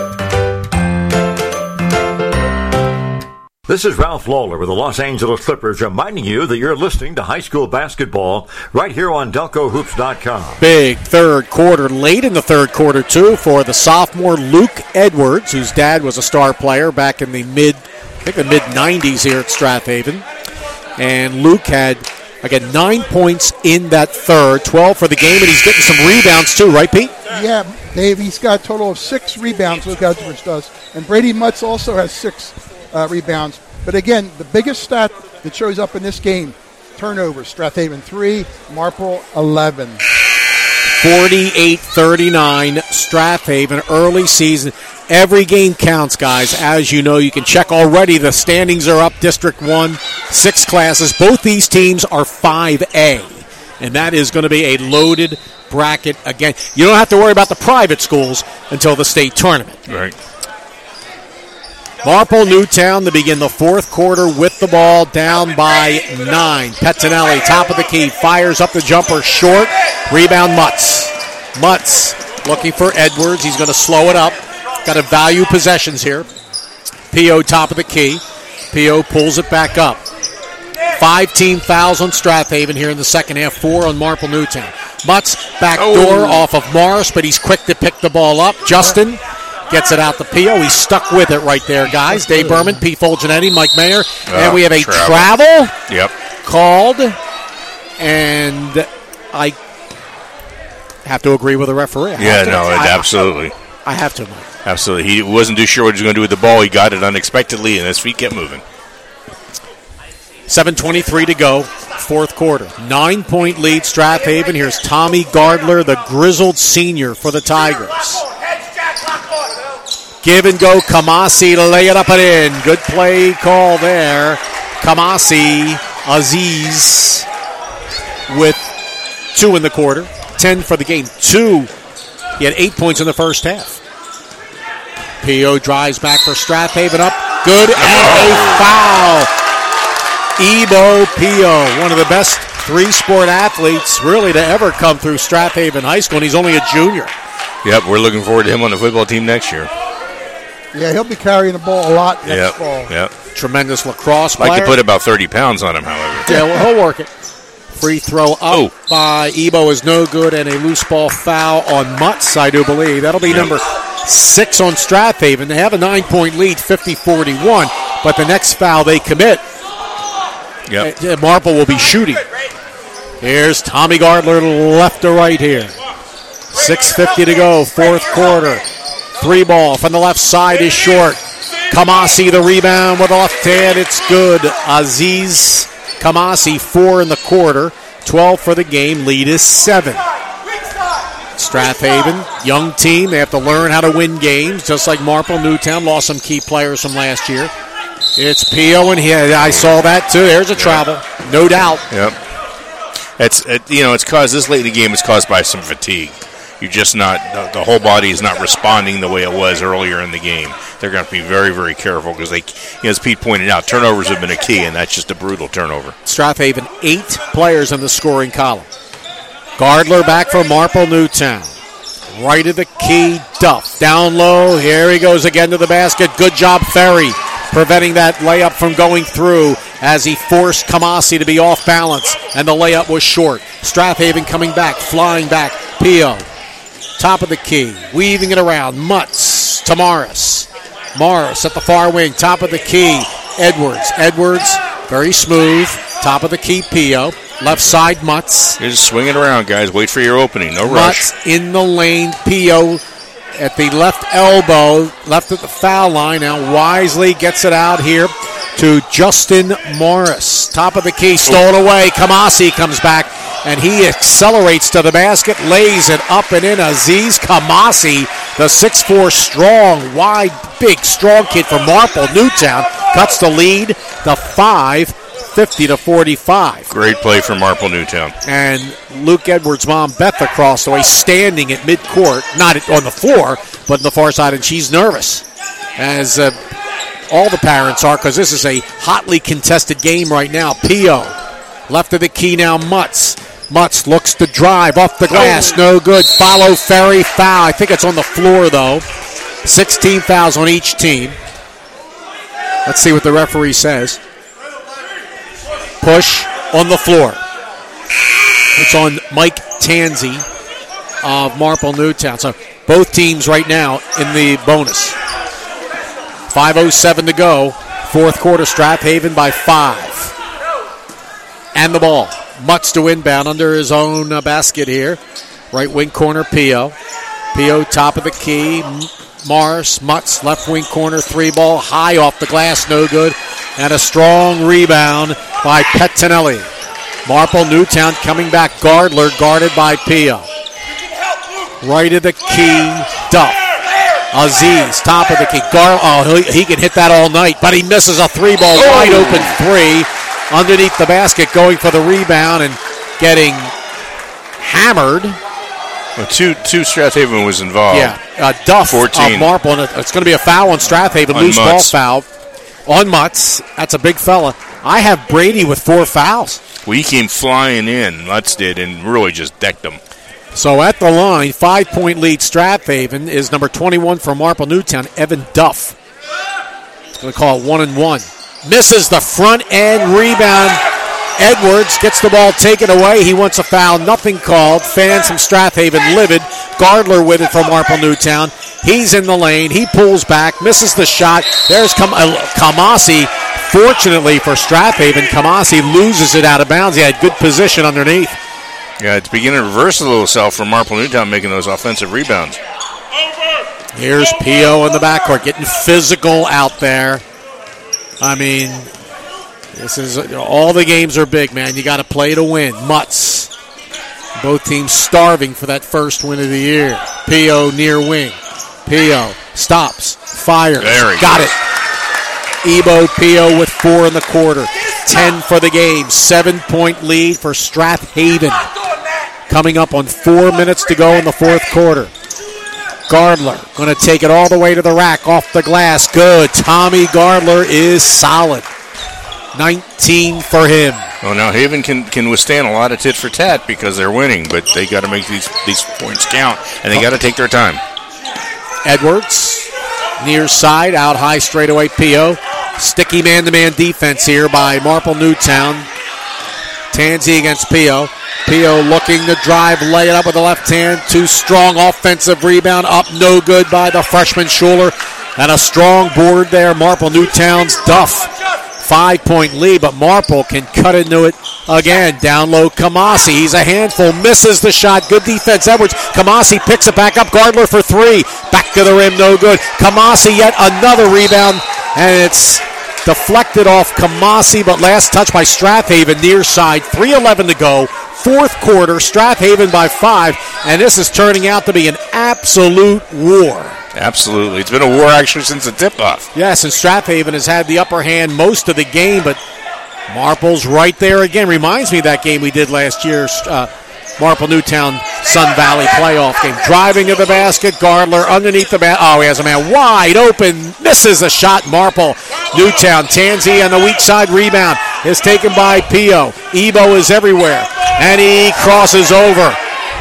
S6: This is Ralph Lawler with the Los Angeles Clippers reminding you that you're listening to high school basketball right here on DelcoHoops.com.
S3: Big third quarter, late in the third quarter, too, for the sophomore Luke Edwards, whose dad was a star player back in the mid-90s here at Strathaven. And Luke had, again, 9 points in that third, 12 for the game, and he's getting some rebounds, too, right, Pete?
S5: Yeah, Dave, he's got a total of 6 rebounds, Luke Edwards does. And Brady Mutz also has 6 rebounds. But again, the biggest stat that shows up in this game, turnovers. Strathaven 3, Marple 11.
S3: 48-39, Strathaven, early season. Every game counts, guys. As you know, you can check already. The standings are up. District 1, 6 classes. Both these teams are 5A. And that is going to be a loaded bracket again. You don't have to worry about the private schools until the state tournament.
S1: Right.
S3: Marple Newtown to begin the fourth quarter with the ball, down by 9. Pettinelli, top of the key, fires up the jumper short. Rebound Mutz. Mutz looking for Edwards. He's going to slow it up. Got to value possessions here. P.O. top of the key. P.O. pulls it back up. 5 team fouls on Strathaven here in the second half, 4 on Marple Newtown. Mutz backdoor off of Morris, but he's quick to pick the ball up. Justin gets it out to P.O. He's stuck with it right there, guys. Dave Berman, Pete Fulgenetti, Mike Mayer. And we have a travel called. And I have to agree with the referee.
S1: Absolutely.
S3: I have to, Mike.
S1: Absolutely. He wasn't too sure what he was going to do with the ball. He got it unexpectedly, and his feet kept moving.
S3: 7:23 to go, fourth quarter. 9-point lead, Strathaven. Here's Tommy Gardler, the grizzled senior for the Tigers. Give and go, Kamasi to lay it up and in. Good play call there. Kamasi Aziz with 2 in the quarter. 10 for the game. 2 He had 8 points in the first half. Pio drives back for Strathaven, up good, and a foul. Ebo Pio, one of the best three-sport athletes really to ever come through Strathaven High School, and he's only a junior.
S4: Yep, we're looking forward to him on the football team next year.
S5: Yeah, he'll be carrying the ball a lot next fall.
S4: Yep.
S3: Tremendous lacrosse player.
S4: Like to put about 30 pounds on him, however.
S3: Yeah, well, he'll work it. Free throw up by Ebo is no good, and a loose ball foul on Mutz, I do believe. That'll be number 6 on Strathaven. They have a 9-point lead, 50-41, but the next foul they commit, Marple will be shooting. Here's Tommy Gardler left to right here. 6:50 to go, fourth quarter. 3 ball from the left side is short. Kamasi the rebound with the left hand. It's good. Aziz Kamasi 4 in the quarter. 12 for the game. Lead is 7. Strathaven, young team. They have to learn how to win games, just like Marple Newtown lost some key players from last year. It's Pio and here. I saw that too. There's a travel, no doubt.
S4: Yep. It's caused this late in the game. It's caused by some fatigue. You're just not. The whole body is not responding the way it was earlier in the game. They're going to be very, very careful because they, as Pete pointed out, turnovers have been a key, and that's just a brutal turnover.
S3: Strathaven 8 players in the scoring column. Gardler back for Marple Newtown. Right of the key, Duff. Down low, here he goes again to the basket. Good job, Ferry, preventing that layup from going through as he forced Kamasi to be off balance, and the layup was short. Strathaven coming back, flying back. Pio, top of the key, weaving it around. Mutz to Morris. Morris at the far wing, top of the key. Edwards, very smooth. Top of the key, Pio. Left side, Mutz.
S4: You're just swinging around, guys. Wait for your opening. No rush.
S3: Mutz in the lane. Pio at the left elbow, left at the foul line. Now Wisely gets it out here to Justin Morris. Top of the key, stolen away. Kamasi comes back, and he accelerates to the basket, lays it up and in. Aziz Kamasi, the 6'4", strong, wide, big, strong kid from Marple Newtown, cuts the lead to 5, 50-45.
S4: Great play from Marple Newtown.
S3: And Luke Edwards' mom, Beth, across the way, standing at midcourt, not on the floor, but on the far side, and she's nervous, as all the parents are, because this is a hotly contested game right now. Pio, left of the key now, Mutz. Mutz looks to drive off the glass, no good. Follow Ferry, foul. I think it's on the floor, though. 16 fouls on each team. Let's see what the referee says. Push on the floor. It's on Mike Tanzi of Marple Newtown. So both teams right now in the bonus. 5:07 to go. Fourth quarter, Strathaven by 5. And the ball. Mutz to inbound under his own basket here. Right wing corner, Pio. Pio top of the key. Morris, Mutz, left wing corner, 3 ball, high off the glass, no good. And a strong rebound by Pettinelli. Marple Newtown coming back. Gardler guarded by Pio. Right of the key, Duff. Aziz, top of the key. He can hit that all night, but he misses a 3-ball, wide open 3 underneath the basket, going for the rebound and getting hammered.
S4: Well, two Strathaven was involved.
S3: Yeah, Duff
S4: 14.
S3: Of Marple, and it's going to be a foul on Strathaven, loose ball foul on Mutz. That's a big fella. I have Brady with 4 fouls.
S4: Well, he came flying in, Mutz did, and really just decked him.
S3: So at the line, 5-point lead Strathaven is number 21 for Marple Newtown, Evan Duff. Going to call it 1-1. Misses the front end rebound. Edwards gets the ball taken away. He wants a foul. Nothing called. Fans from Strathaven livid. Gardler with it from Marple Newtown. He's in the lane. He pulls back. Misses the shot. There's Kamasi. Fortunately for Strathaven, Kamasi loses it out of bounds. He had good position underneath.
S4: Yeah, it's beginning to reverse a little self from Marple Newtown making those offensive rebounds.
S3: Here's Pio in the backcourt getting physical out there. I mean, this is all the games are big, man. You got to play to win. Mutz. Both teams starving for that first win of the year. Pio near wing. Pio stops, fires, got it. Ebo Pio with 4 in the quarter. 10 for the game. 7-point lead for Strathaven. Coming up on 4 minutes to go in the fourth quarter. Gardler going to take it all the way to the rack, off the glass. Good. Tommy Gardler is solid. 19 for him.
S1: Well, now Haven can withstand a lot of tit for tat because they're winning, but they got to make these points count, and they got to take their time.
S3: Edwards, near side, out high straightaway. Pio. Sticky man-to-man defense here by Marple Newtown. Tanzi against Pio. Pio looking to drive, lay it up with the left hand. Too strong offensive rebound. Up, no good by the freshman Schuler. And a strong board there. Marple Newtown's Duff. 5-point lead, but Marple can cut into it again. Down low, Kamasi. He's a handful. Misses the shot. Good defense, Edwards. Kamasi picks it back up. Gardler for three. Back to the rim, no good. Kamasi yet another rebound, and it's deflected off Kamasi, but last touch by Strathaven near side. 3:11 to go. Fourth quarter, Strathaven by 5, and this is turning out to be an absolute war.
S1: Absolutely. It's been a war actually since the tip-off.
S3: Yes, and Strathaven has had the upper hand most of the game, but Marple's right there again. Reminds me of that game we did last year, Marple Newtown Sun Valley playoff game. Driving to the basket, Gardler underneath the basket. Oh, he has a man wide open. Misses the shot, Marple Newtown. Tanzi on the weak side rebound is taken by Pio. Ebo is everywhere, and he crosses over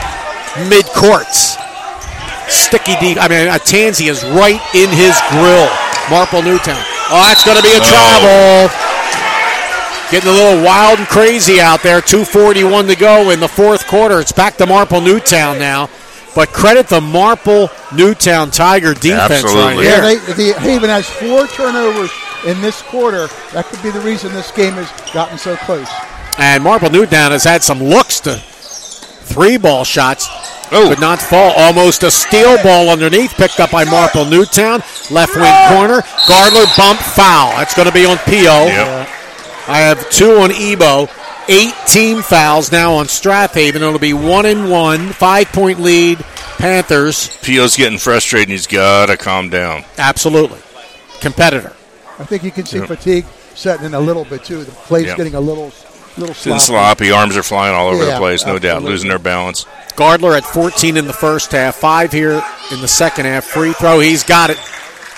S3: mid-court. Sticky deep. Tanzi is right in his grill. Marple Newtown. Oh, that's going to be a travel. Getting a little wild and crazy out there. 2:41 to go in the fourth quarter. It's back to Marple Newtown now. But credit the Marple Newtown Tiger defense.
S1: Absolutely.
S3: Right here.
S5: Yeah, Haven has 4 turnovers in this quarter. That could be the reason this game has gotten so close.
S3: And Marple Newtown has had some looks to 3-ball shots.
S1: Oh.
S3: Could not fall. Almost a steal ball underneath. Picked up by Marple Newtown. Left wing corner. Gardler bump foul. That's going to be on Pio.
S1: Yep.
S3: I have 2 on Ebo. 8 team fouls now on Strathaven. It'll be 1-1. 5-point lead, Panthers.
S1: Pio's getting frustrated, and he's got to calm down.
S3: Absolutely. Competitor.
S5: I think you can see fatigue setting in a little bit, too. The play's getting a little
S1: sloppy. Arms are flying all over the place, no doubt.
S5: Absolutely.
S1: Losing their balance.
S3: Gardler at 14 in the first half. 5 here in the second half. Free throw. He's got it.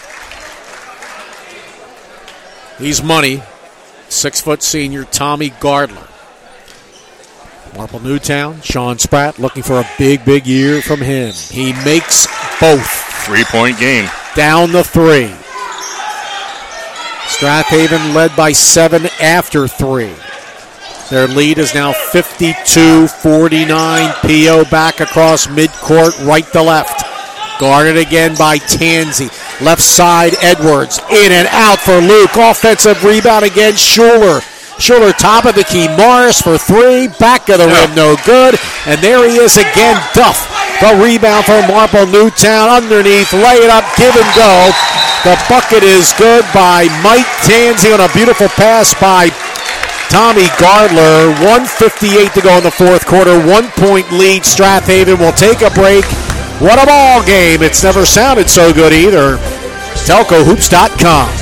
S3: He's money. 6-foot senior Tommy Gardler. Marple Newtown, Sean Spratt looking for a big, big year from him. He makes both.
S1: 3-point game.
S3: Down the 3. Strathaven led by 7 after 3. Their lead is now 52-49. Pio back across midcourt, right to left. Guarded again by Tanzi. Left side, Edwards. In and out for Luke. Offensive rebound again, Schuler. Schuler top of the key. Morris for 3. Back of the rim, no good. And there he is again, Duff. The rebound for Marple Newtown. Underneath, lay it up, give and go. The bucket is good by Mike Tanzi on a beautiful pass by Tommy Gardler. 1:58 to go in the fourth quarter. 1-point lead. Strathaven will take a break. What a ball game. It's never sounded so good either. DelcoHoops.com.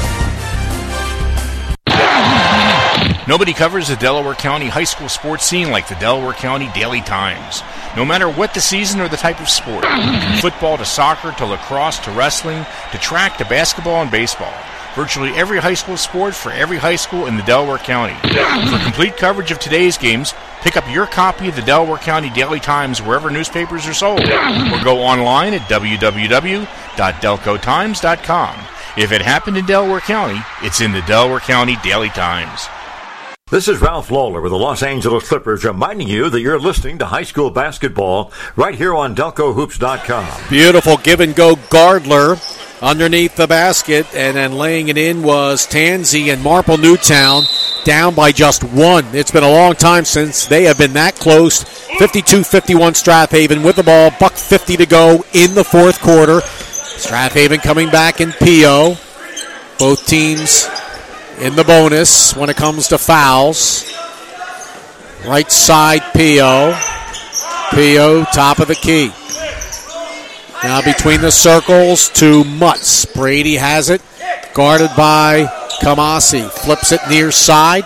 S1: Nobody covers the Delaware County high school sports scene like the Delaware County Daily Times. No matter what the season or the type of sport, from football to soccer to lacrosse to wrestling to track to basketball and baseball. Virtually every high school sport for every high school in the Delaware County. For complete coverage of today's games, pick up your copy of the Delaware County Daily Times wherever newspapers are sold, or go online at www.delcotimes.com. If it happened in Delaware County, it's in the Delaware County Daily Times.
S6: This is Ralph Lawler with the Los Angeles Clippers reminding you that you're listening to high school basketball right here on DelcoHoops.com.
S3: Beautiful give-and-go Gardler underneath the basket, and then laying it in was Tanzi, and Marple Newtown down by just 1. It's been a long time since they have been that close. 52-51 Strathaven with the ball. $1:50 to go in the fourth quarter. Strathaven coming back in Pio. Both teams in the bonus when it comes to fouls. Right side, Pio. Pio, top of the key. Now between the circles to Mutz. Brady has it. Guarded by Kamasi. Flips it near side.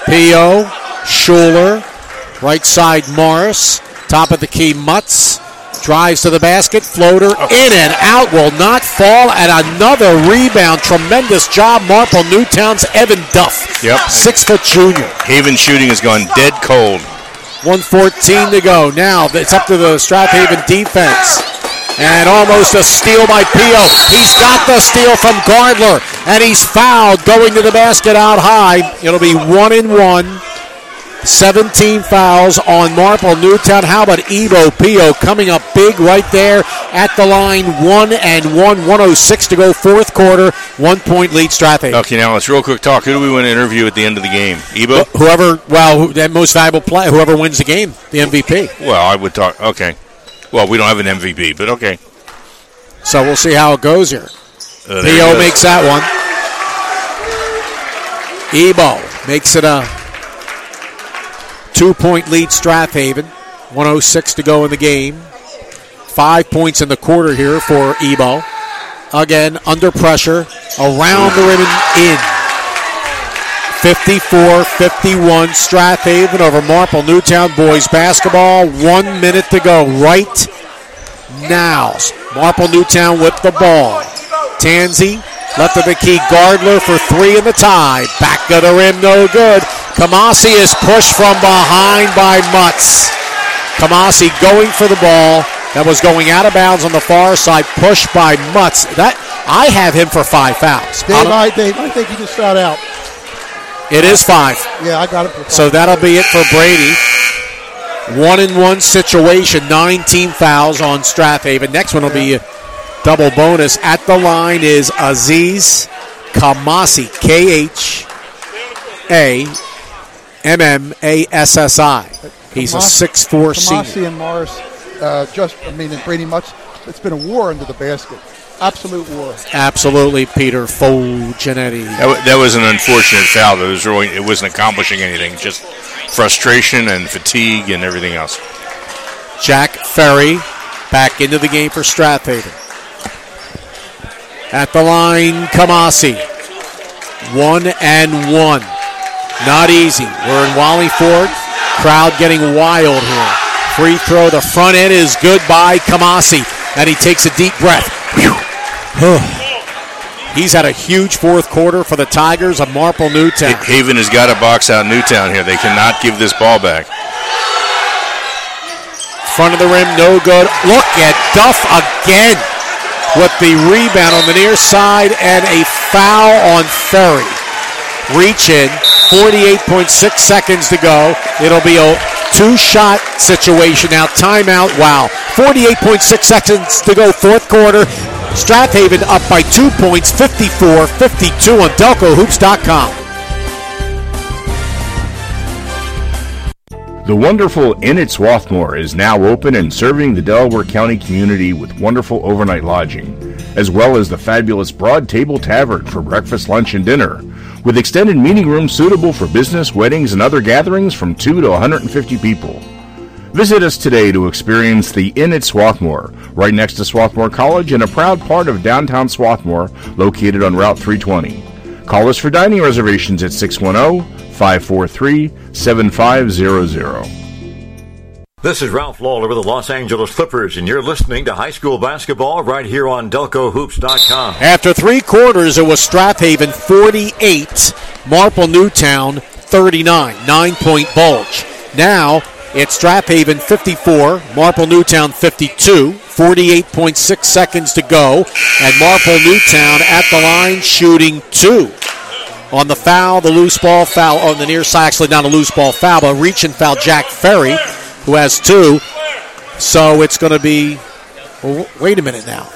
S3: Pio, Schuler. Right side, Morris. Top of the key, Mutz. Drives to the basket, floater, in and out, will not fall, and another rebound. Tremendous job, Marple Newtown's Evan Duff.
S4: Yep.
S3: 6-foot junior.
S4: Haven shooting has gone dead cold.
S3: 1:14 to go. Now it's up to the Strathaven defense. And almost a steal by Pio. He's got the steal from Gardler, and he's fouled going to the basket out high. It'll be 1-1. 17 fouls on Marple Newtown. How about Ebo Pio coming up big right there at the line? 1-1, 1:06 to go, fourth quarter. 1 point lead, Strathaven.
S4: Okay, now let's real quick talk. Who do we want to interview at the end of the game? Ebo?
S3: That most valuable player, whoever wins the game, the MVP.
S4: Well, I would talk. Okay. Well, we don't have an MVP, but okay.
S3: So we'll see how it goes here. Pio makes that one. Ebo makes it a 2-point lead, Strathaven. 1:06 to go in the game. 5 points in the quarter here for Ebo. Again, under pressure, around the rim and in. 54-51, Strathaven over Marple Newtown boys basketball. 1 minute to go right now. Marple Newtown with the ball. Tansey, left of the key, Gardler for three in the tie. Back of the rim, no good. Kamasi is pushed from behind by Mutz. Kamasi going for the ball. That was going out of bounds on the far side, pushed by Mutz. I have him for 5 fouls.
S5: Dave, I think he just shot out.
S3: It is 5.
S5: Yeah, I got it for 5.
S3: So that'll be it for Brady. 1-1 situation, 19 fouls on Strathaven. Next one will be a double bonus. At the line is Aziz Kamasi, Khammassi. He's a 6'4" senior.
S5: Kamasi and Morris, and Brady Mutz, it's been a war under the basket. Absolute war.
S3: Absolutely, Peter Foginetti.
S4: That was an unfortunate foul. It wasn't accomplishing anything. Just frustration and fatigue and everything else.
S3: Jack Ferry back into the game for Strathaven. At the line, Kamasi. 1-1. Not easy. We're in Wallingford. Crowd getting wild here. Free throw. The front end is good by Kamasi. And he takes a deep breath. He's had a huge fourth quarter for the Tigers of Marple Newtown.
S4: Haven has got to box out Newtown here. They cannot give this ball back.
S3: Front of the rim, no good. Look at Duff again with the rebound on the near side and a foul on Ferry. Reach in, 48.6 seconds to go. It'll be a 2-shot situation now. Timeout, wow. 48.6 seconds to go, fourth quarter. Strathaven up by 2 points, 54-52 on DelcoHoops.com.
S1: The wonderful Inn at Swarthmore is now open and serving the Delaware County community with wonderful overnight lodging, as well as the fabulous Broad Table Tavern for breakfast, lunch, and dinner, with extended meeting rooms suitable for business, weddings, and other gatherings from 2 to 150 people. Visit us today to experience the Inn at Swarthmore, right next to Swarthmore College and a proud part of downtown Swarthmore, located on Route 320. Call us for dining reservations at 610-543-7500.
S6: This is Ralph Lawler with the Los Angeles Clippers, and you're listening to high school basketball right here on DelcoHoops.com.
S3: After 3 quarters, it was Strathaven 48, Marple Newtown 39, 9-point bulge. Now, it's Strathaven 54, Marple Newtown 52, 48.6 seconds to go, and Marple Newtown at the line shooting 2. On the foul, the loose ball foul on the near side, actually not a loose ball foul, but a reach and foul, Jack Ferry, who has 2. So it's going to be, wait a minute now.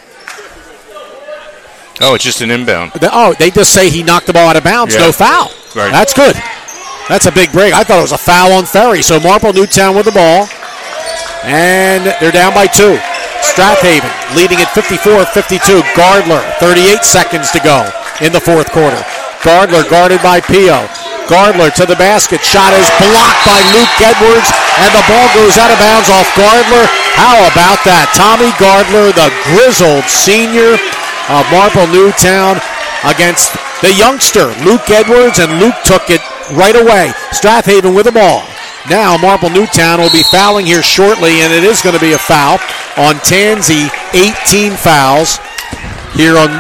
S4: Oh, it's just an inbound.
S3: They just say he knocked the ball out of bounds, no foul.
S4: Right.
S3: That's good. That's a big break. I thought it was a foul on Ferry. So Marple Newtown with the ball. And they're down by 2. Strathaven leading at 54-52. Gardler, 38 seconds to go in the fourth quarter. Gardler guarded by Pio. Gardler to the basket. Shot is blocked by Luke Edwards. And the ball goes out of bounds off Gardler. How about that? Tommy Gardler, the grizzled senior of Marple Newtown, against the youngster, Luke Edwards, and Luke took it right away. Strathaven with the ball. Now Marple Newtown will be fouling here shortly, and it is going to be a foul on Tansey. 18 fouls here on,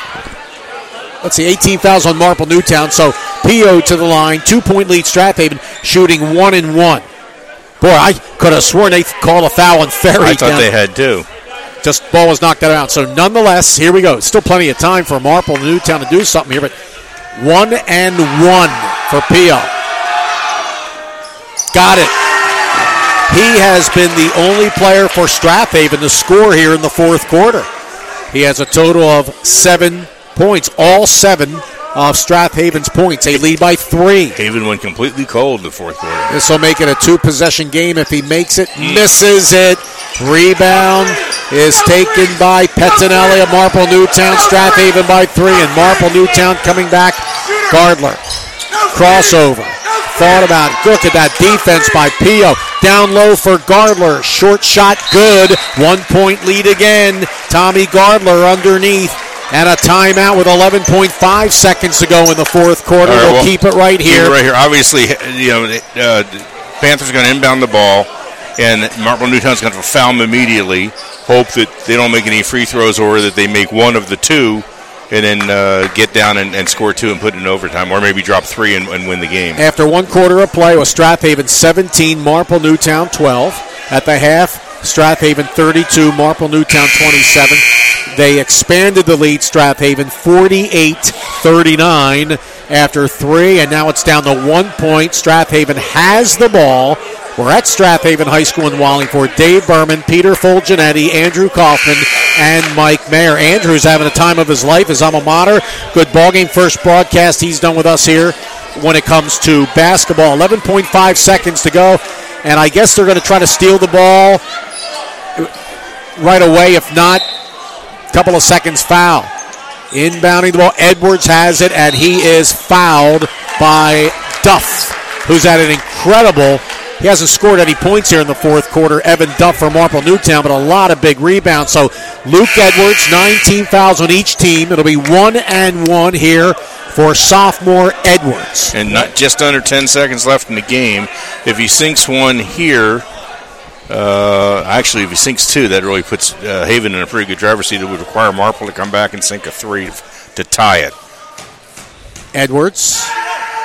S3: 18 fouls on Marple Newtown. So Pio to the line, 2-point lead Strathaven, shooting 1-1. Boy, I could have sworn they called a foul on Ferry.
S4: I thought they had too.
S3: Just ball was knocked out. So nonetheless, here we go. Still plenty of time for Marple Newtown to do something here, but 1-1 for Pio. Got it. He has been the only player for Strathaven to score here in the fourth quarter. He has a total of 7 points, all 7 of Strathaven's points. They lead by 3.
S4: Haven went completely cold in the fourth quarter.
S3: This will make it a 2-possession game. If he makes it, misses it. Rebound is taken by Pettinelli of Marple Newtown. Strathaven by 3, and Marple Newtown coming back. Gardler. Crossover. Thought about it. Look at that defense by Pio. Down low for Gardler. Short shot, good. 1-point lead again. Tommy Gardler underneath. And a timeout with 11.5 seconds to go in the fourth quarter.
S4: Right,
S3: we'll keep it right here.
S4: Obviously, Panthers are going to inbound the ball, and Marple Newtown's going to foul them immediately. Hope that they don't make any free throws, or that they make one of the 2, and then get down and score 2 and put it in overtime, or maybe drop 3 and win the game.
S3: After 1 quarter of play, with Strathaven 17, Marple Newtown 12. At the half, Strathaven 32, Marple Newtown 27. They expanded the lead, Strathaven 48-39 after 3, and now it's down to 1 point. Strathaven has the ball. We're at Strathaven High School in Wallingford. Dave Berman, Peter Fulgenetti, Andrew Kaufman, and Mike Mayer. Andrew's having a time of his life, his alma mater. Good ballgame, first broadcast he's done with us here when it comes to basketball. 11.5 seconds to go, and I guess they're going to try to steal the ball right away. If not, couple of seconds foul. Inbounding the ball, Edwards has it, and he is fouled by Duff, who's at an incredible, he hasn't scored any points here in the fourth quarter, Evan Duff for Marple Newtown, but a lot of big rebounds. So Luke Edwards, 19 fouls on each team. It'll be 1-1 here for sophomore Edwards.
S4: And not just under 10 seconds left in the game. If he sinks one here, actually, if he sinks 2, that really puts Haven in a pretty good driver's seat. It would require Marple to come back and sink a 3 to tie it.
S3: Edwards.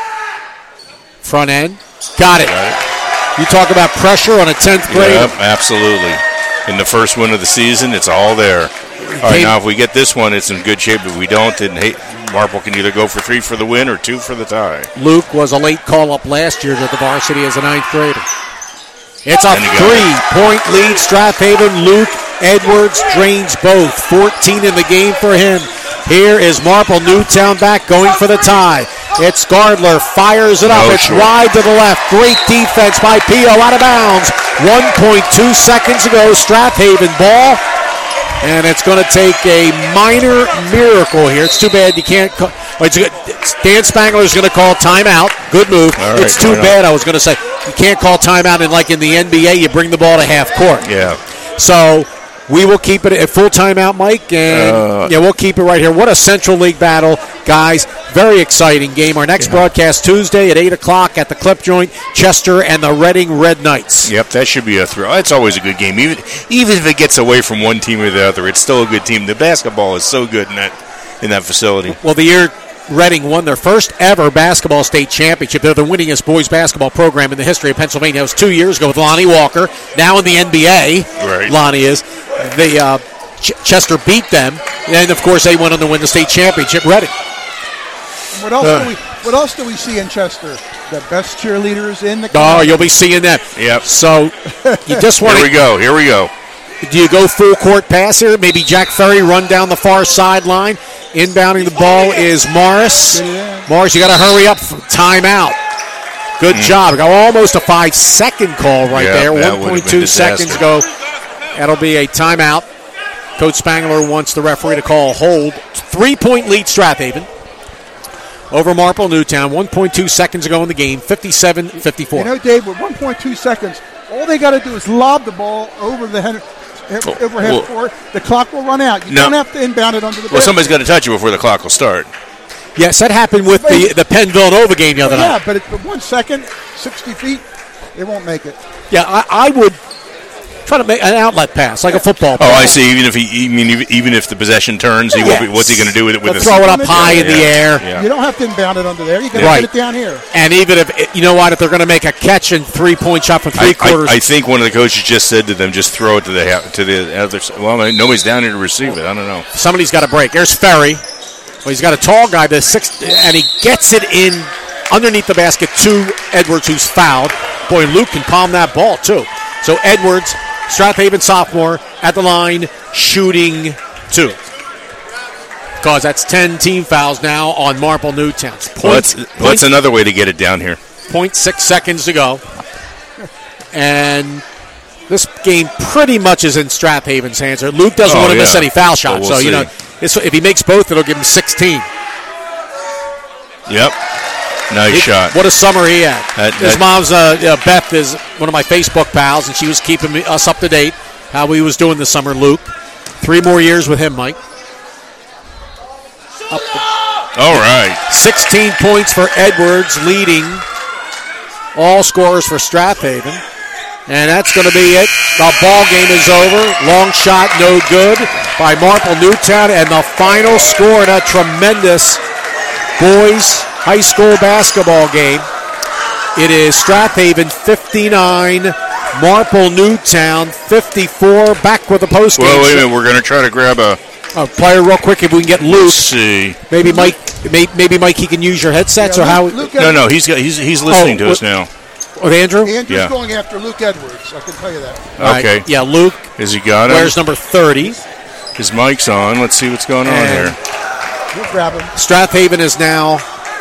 S3: Front end. Got it. You talk about pressure on a 10th grade.
S4: Yep, absolutely. In the first win of the season, it's all there. All right, now if we get this one, it's in good shape. If we don't, then Marple can either go for 3 for the win or 2 for the tie.
S3: Luke was a late call-up last year to the varsity as a 9th grader. It's a 3-point lead, Strathaven. Luke Edwards drains both. 14 in the game for him. Here is Marple Newtown back going for the tie. It's Gardler, fires it up. It's wide to the left. Great defense by Pio, out of bounds. 1.2 seconds to go. Strathaven ball. And it's going to take a minor miracle here. It's too bad you can't call. Dan Spangler's going to call timeout. Good move. Right, it's too bad, I was going to say. You can't call timeout in the NBA. You bring the ball to half court.
S4: Yeah.
S3: So we will keep it at full timeout, Mike. And we'll keep it right here. What a Central League battle, guys. Very exciting game. Our next broadcast Tuesday at 8 o'clock at the Clip Joint, Chester and the Reading Red Knights.
S4: Yep, that should be a thrill. It's always a good game. Even if it gets away from one team or the other, it's still a good team. The basketball is so good in that facility.
S3: Well, the year Reading won their first ever basketball state championship. They're the winningest boys basketball program in the history of Pennsylvania. It was 2 years ago with Lonnie Walker. Now in the NBA, right. Lonnie is. Chester beat them, and of course they went on to win the state championship. Reading.
S5: What else do we see in Chester? The best cheerleaders in the
S3: country. Oh, you'll be seeing them.
S4: Yep.
S3: So you just want
S4: Here we go.
S3: Do you go full court pass here? Maybe Jack Ferry run down the far sideline. Inbounding the ball is Morris. Morris, you got to hurry up. Timeout. Good job. Got almost a 5-second call right there. 1.2 seconds ago. That'll be a timeout. Coach Spangler wants the referee to call a hold. 3-point lead, Strathaven over Marple Newtown. 1.2 seconds ago in the game. 57-54.
S5: You know, Dave, with 1.2 seconds, all they got to do is lob the ball over the overhead court. The clock will run out. You don't have to inbound it under the
S4: Well, somebody's got to touch it before the clock will start.
S3: Yes, that happened with the Penn Villanova game the other night.
S5: Yeah, but 1 second, 60 feet. They won't make it.
S3: Yeah, I would try to make an outlet pass, like a football pass.
S4: I see. Even if the possession turns, what's he going to do with it?
S3: Throw it up high in the air.
S4: Yeah.
S5: You don't have to inbound it under there. You can put it down here.
S3: And even if if they're going to make a catch and 3-point shot from 3/4.
S4: I think one of the coaches just said to them, just throw it to the other side. Well, nobody's down here to receive it. I don't know.
S3: Somebody's got to break. There's Ferry. Well, he's got a tall guy, and he gets it in underneath the basket to Edwards, who's fouled. Boy, Luke can palm that ball, too. So Edwards, Strathaven sophomore, at the line, shooting 2. Because that's 10 team fouls now on Marple Newtown.
S4: That's another way to get it down here.
S3: 0.6 seconds to go. And this game pretty much is in Strathaven's hands. Luke doesn't want to miss any foul shots.
S4: Well, we'll
S3: so, if he makes both, it'll give him 16.
S4: Yep. Nice shot.
S3: What a summer he had. His mom's, Beth, is one of my Facebook pals, and she was keeping us up to date how he was doing this summer, Luke. 3 more years with him, Mike.
S4: All right.
S3: 16 points for Edwards, leading all scorers for Strathaven. And that's going to be it. The ball game is over. Long shot, no good by Marple Newtown. And the final score in a tremendous boys high school basketball game. It is Strathaven 59, Marple Newtown 54. Back with the postgame.
S4: Well, wait a minute. We're going to try to grab a
S3: player real quick if we can get Luke.
S4: Let's see.
S3: Maybe Mike. Maybe Mike. He can use your headsets or how?
S4: No. He's listening to us now.
S3: With Andrew?
S5: Andrew's going after Luke Edwards. I can tell you that.
S4: Okay.
S3: Right. Yeah, Luke.
S4: Has he got him?
S3: Where's number 30?
S4: His mic's on. Let's see what's going on here.
S5: We'll grab him.
S3: Strathaven is now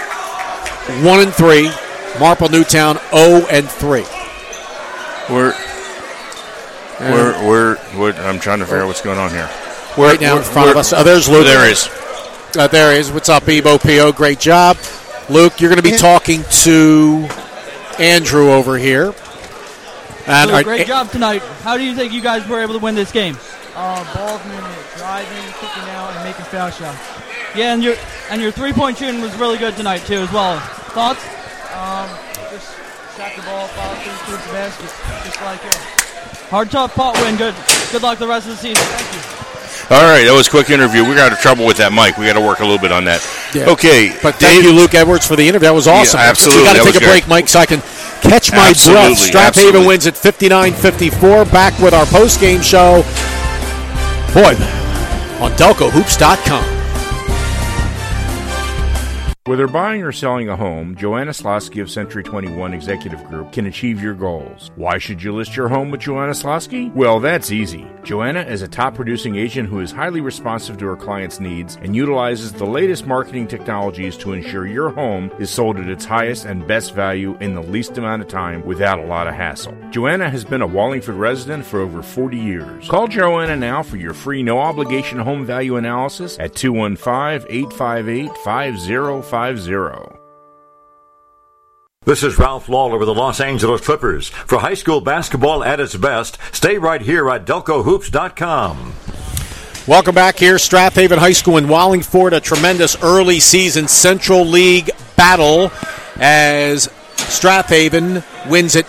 S3: 1-3. Marple Newtown 0-3.
S4: I'm trying to figure out what's going on here.
S3: Right now in front of us. Oh, there's Luke.
S4: There he is.
S3: There he is. What's up, Ebo P.O.? Great job. Luke, you're going to be talking to Andrew over here.
S7: And great job tonight. How do you think you guys were able to win this game?
S10: Ball movement, driving, kicking out, and making foul shots.
S7: Yeah, and your 3-point shooting was really good tonight too, as well. Thoughts?
S10: Just shot the ball, follow through towards the basket, just like it.
S7: Hard, tough pot win. Good luck the rest of the season. Thank you.
S4: All right, that was a quick interview. We got trouble with that mic. We got to work a little bit on that.
S3: Yeah.
S4: Okay,
S3: but thank you, Luke Edwards, for the interview. That was awesome.
S4: Yeah, absolutely.
S3: We got to take a break, Mike, so I can catch my breath. Strathaven wins at 59-54. Back with our post-game show. Boy, on DelcoHoops.com.
S1: Whether buying or selling a home, Joanna Slosky of Century 21 Executive Group can achieve your goals. Why should you list your home with Joanna Slosky? Well, that's easy. Joanna is a top producing agent who is highly responsive to her clients' needs and utilizes the latest marketing technologies to ensure your home is sold at its highest and best value in the least amount of time without a lot of hassle. Joanna has been a Wallingford resident for over 40 years. Call Joanna now for your free no-obligation home value analysis at 215-858-5050.
S6: This is Ralph Lawler with the Los Angeles Clippers. For high school basketball at its best, stay right here at DelcoHoops.com.
S3: Welcome back here. Strathaven High School in Wallingford, a tremendous early season Central League battle as Strathaven wins it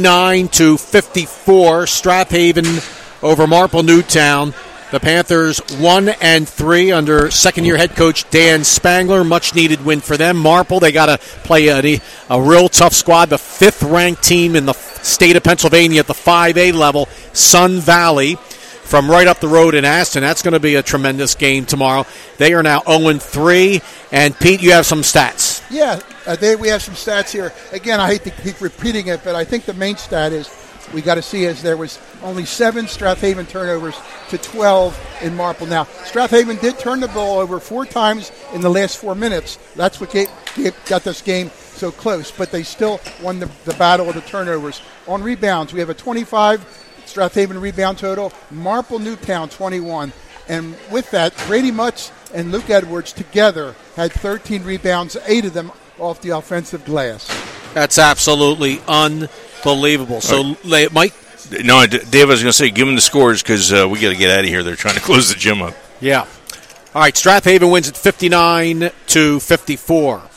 S3: 59-54. Strathaven over Marple Newtown. The Panthers 1-3 under second-year head coach Dan Spangler. Much-needed win for them. Marple, they got to play a real tough squad. The fifth-ranked team in the state of Pennsylvania at the 5A level, Sun Valley, from right up the road in Aston. That's going to be a tremendous game tomorrow. They are now 0-3. And, Pete, you have some stats.
S5: Yeah, we have some stats here. Again, I hate to keep repeating it, but I think the main stat is we got to see is there was only 7 Strathaven turnovers to 12 in Marple. Now, Strathaven did turn the ball over 4 times in the last 4 minutes. That's what got this game so close, but they still won the battle of the turnovers. On rebounds, we have a 25 Strathaven rebound total, Marple Newtown 21. And with that, Brady Mutz and Luke Edwards together had 13 rebounds, 8 of them off the offensive glass.
S3: That's absolutely unbelievable. So, Mike?
S4: No, Dave, I was going to say, give them the scores because we got to get out of here. They're trying to close the gym up.
S3: Yeah. All right, Strathaven wins at 59-54.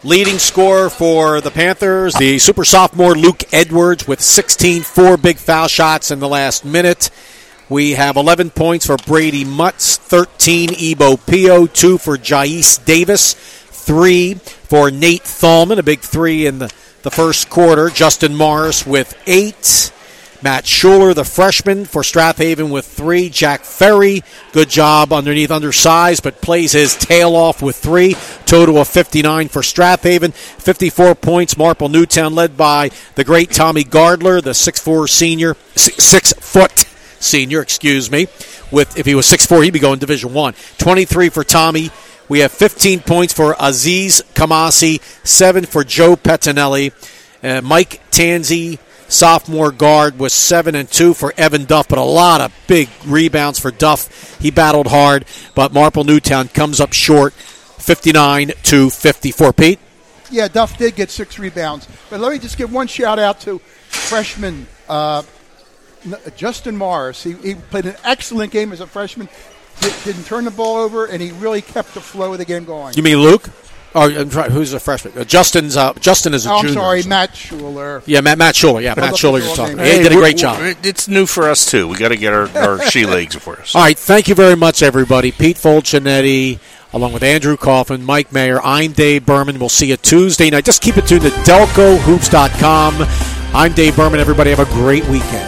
S3: Leading scorer for the Panthers, the super sophomore Luke Edwards with 4 big foul shots in the last minute. We have 11 points for Brady Mutz, 13 Ebo Pio, 2 for Jais Davis, 3 for Nate Thalman, a big 3 in the first quarter. Justin Morris with 8. Matt Schuler, the freshman for Strathaven, with 3. Jack Ferry, good job undersized, but plays his tail off with 3. Total of 59 for Strathaven. 54 points, Marple Newtown, led by the great Tommy Gardler, the 6'4 senior, 6-foot senior, with, if he was 6'4", he'd be going Division I. 23 for Tommy. We have 15 points for Aziz Kamasi, 7 for Joe Pettinelli. Mike Tanzi, sophomore guard, was 7 and 2 for Evan Duff, but a lot of big rebounds for Duff. He battled hard, but Marple Newtown comes up short, 59-54. Pete?
S5: Yeah, Duff did get 6 rebounds. But let me just give one shout-out to freshman Justin Morris. He played an excellent game as a freshman, didn't turn the ball over, and he really kept the flow of the game going.
S3: You mean Luke? Or who's a freshman? Justin is a junior.
S5: I'm sorry, Matt Schuler.
S3: Yeah, Matt Schuler. Yeah, Matt Schuler you're talking about. He did a great job.
S1: It's new for us, too. We got to get our she legs for us.
S3: All right, thank you very much, everybody. Pete Fulcinetti, along with Andrew Coughlin, Mike Mayer, I'm Dave Berman. We'll see you Tuesday night. Just keep it tuned to DelcoHoops.com. I'm Dave Berman. Everybody have a great weekend.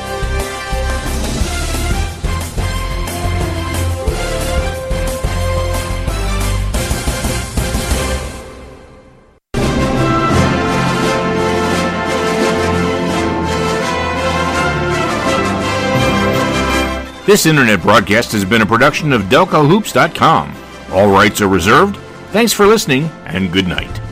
S1: This internet broadcast has been a production of DelcoHoops.com. All rights are reserved. Thanks for listening, and good night.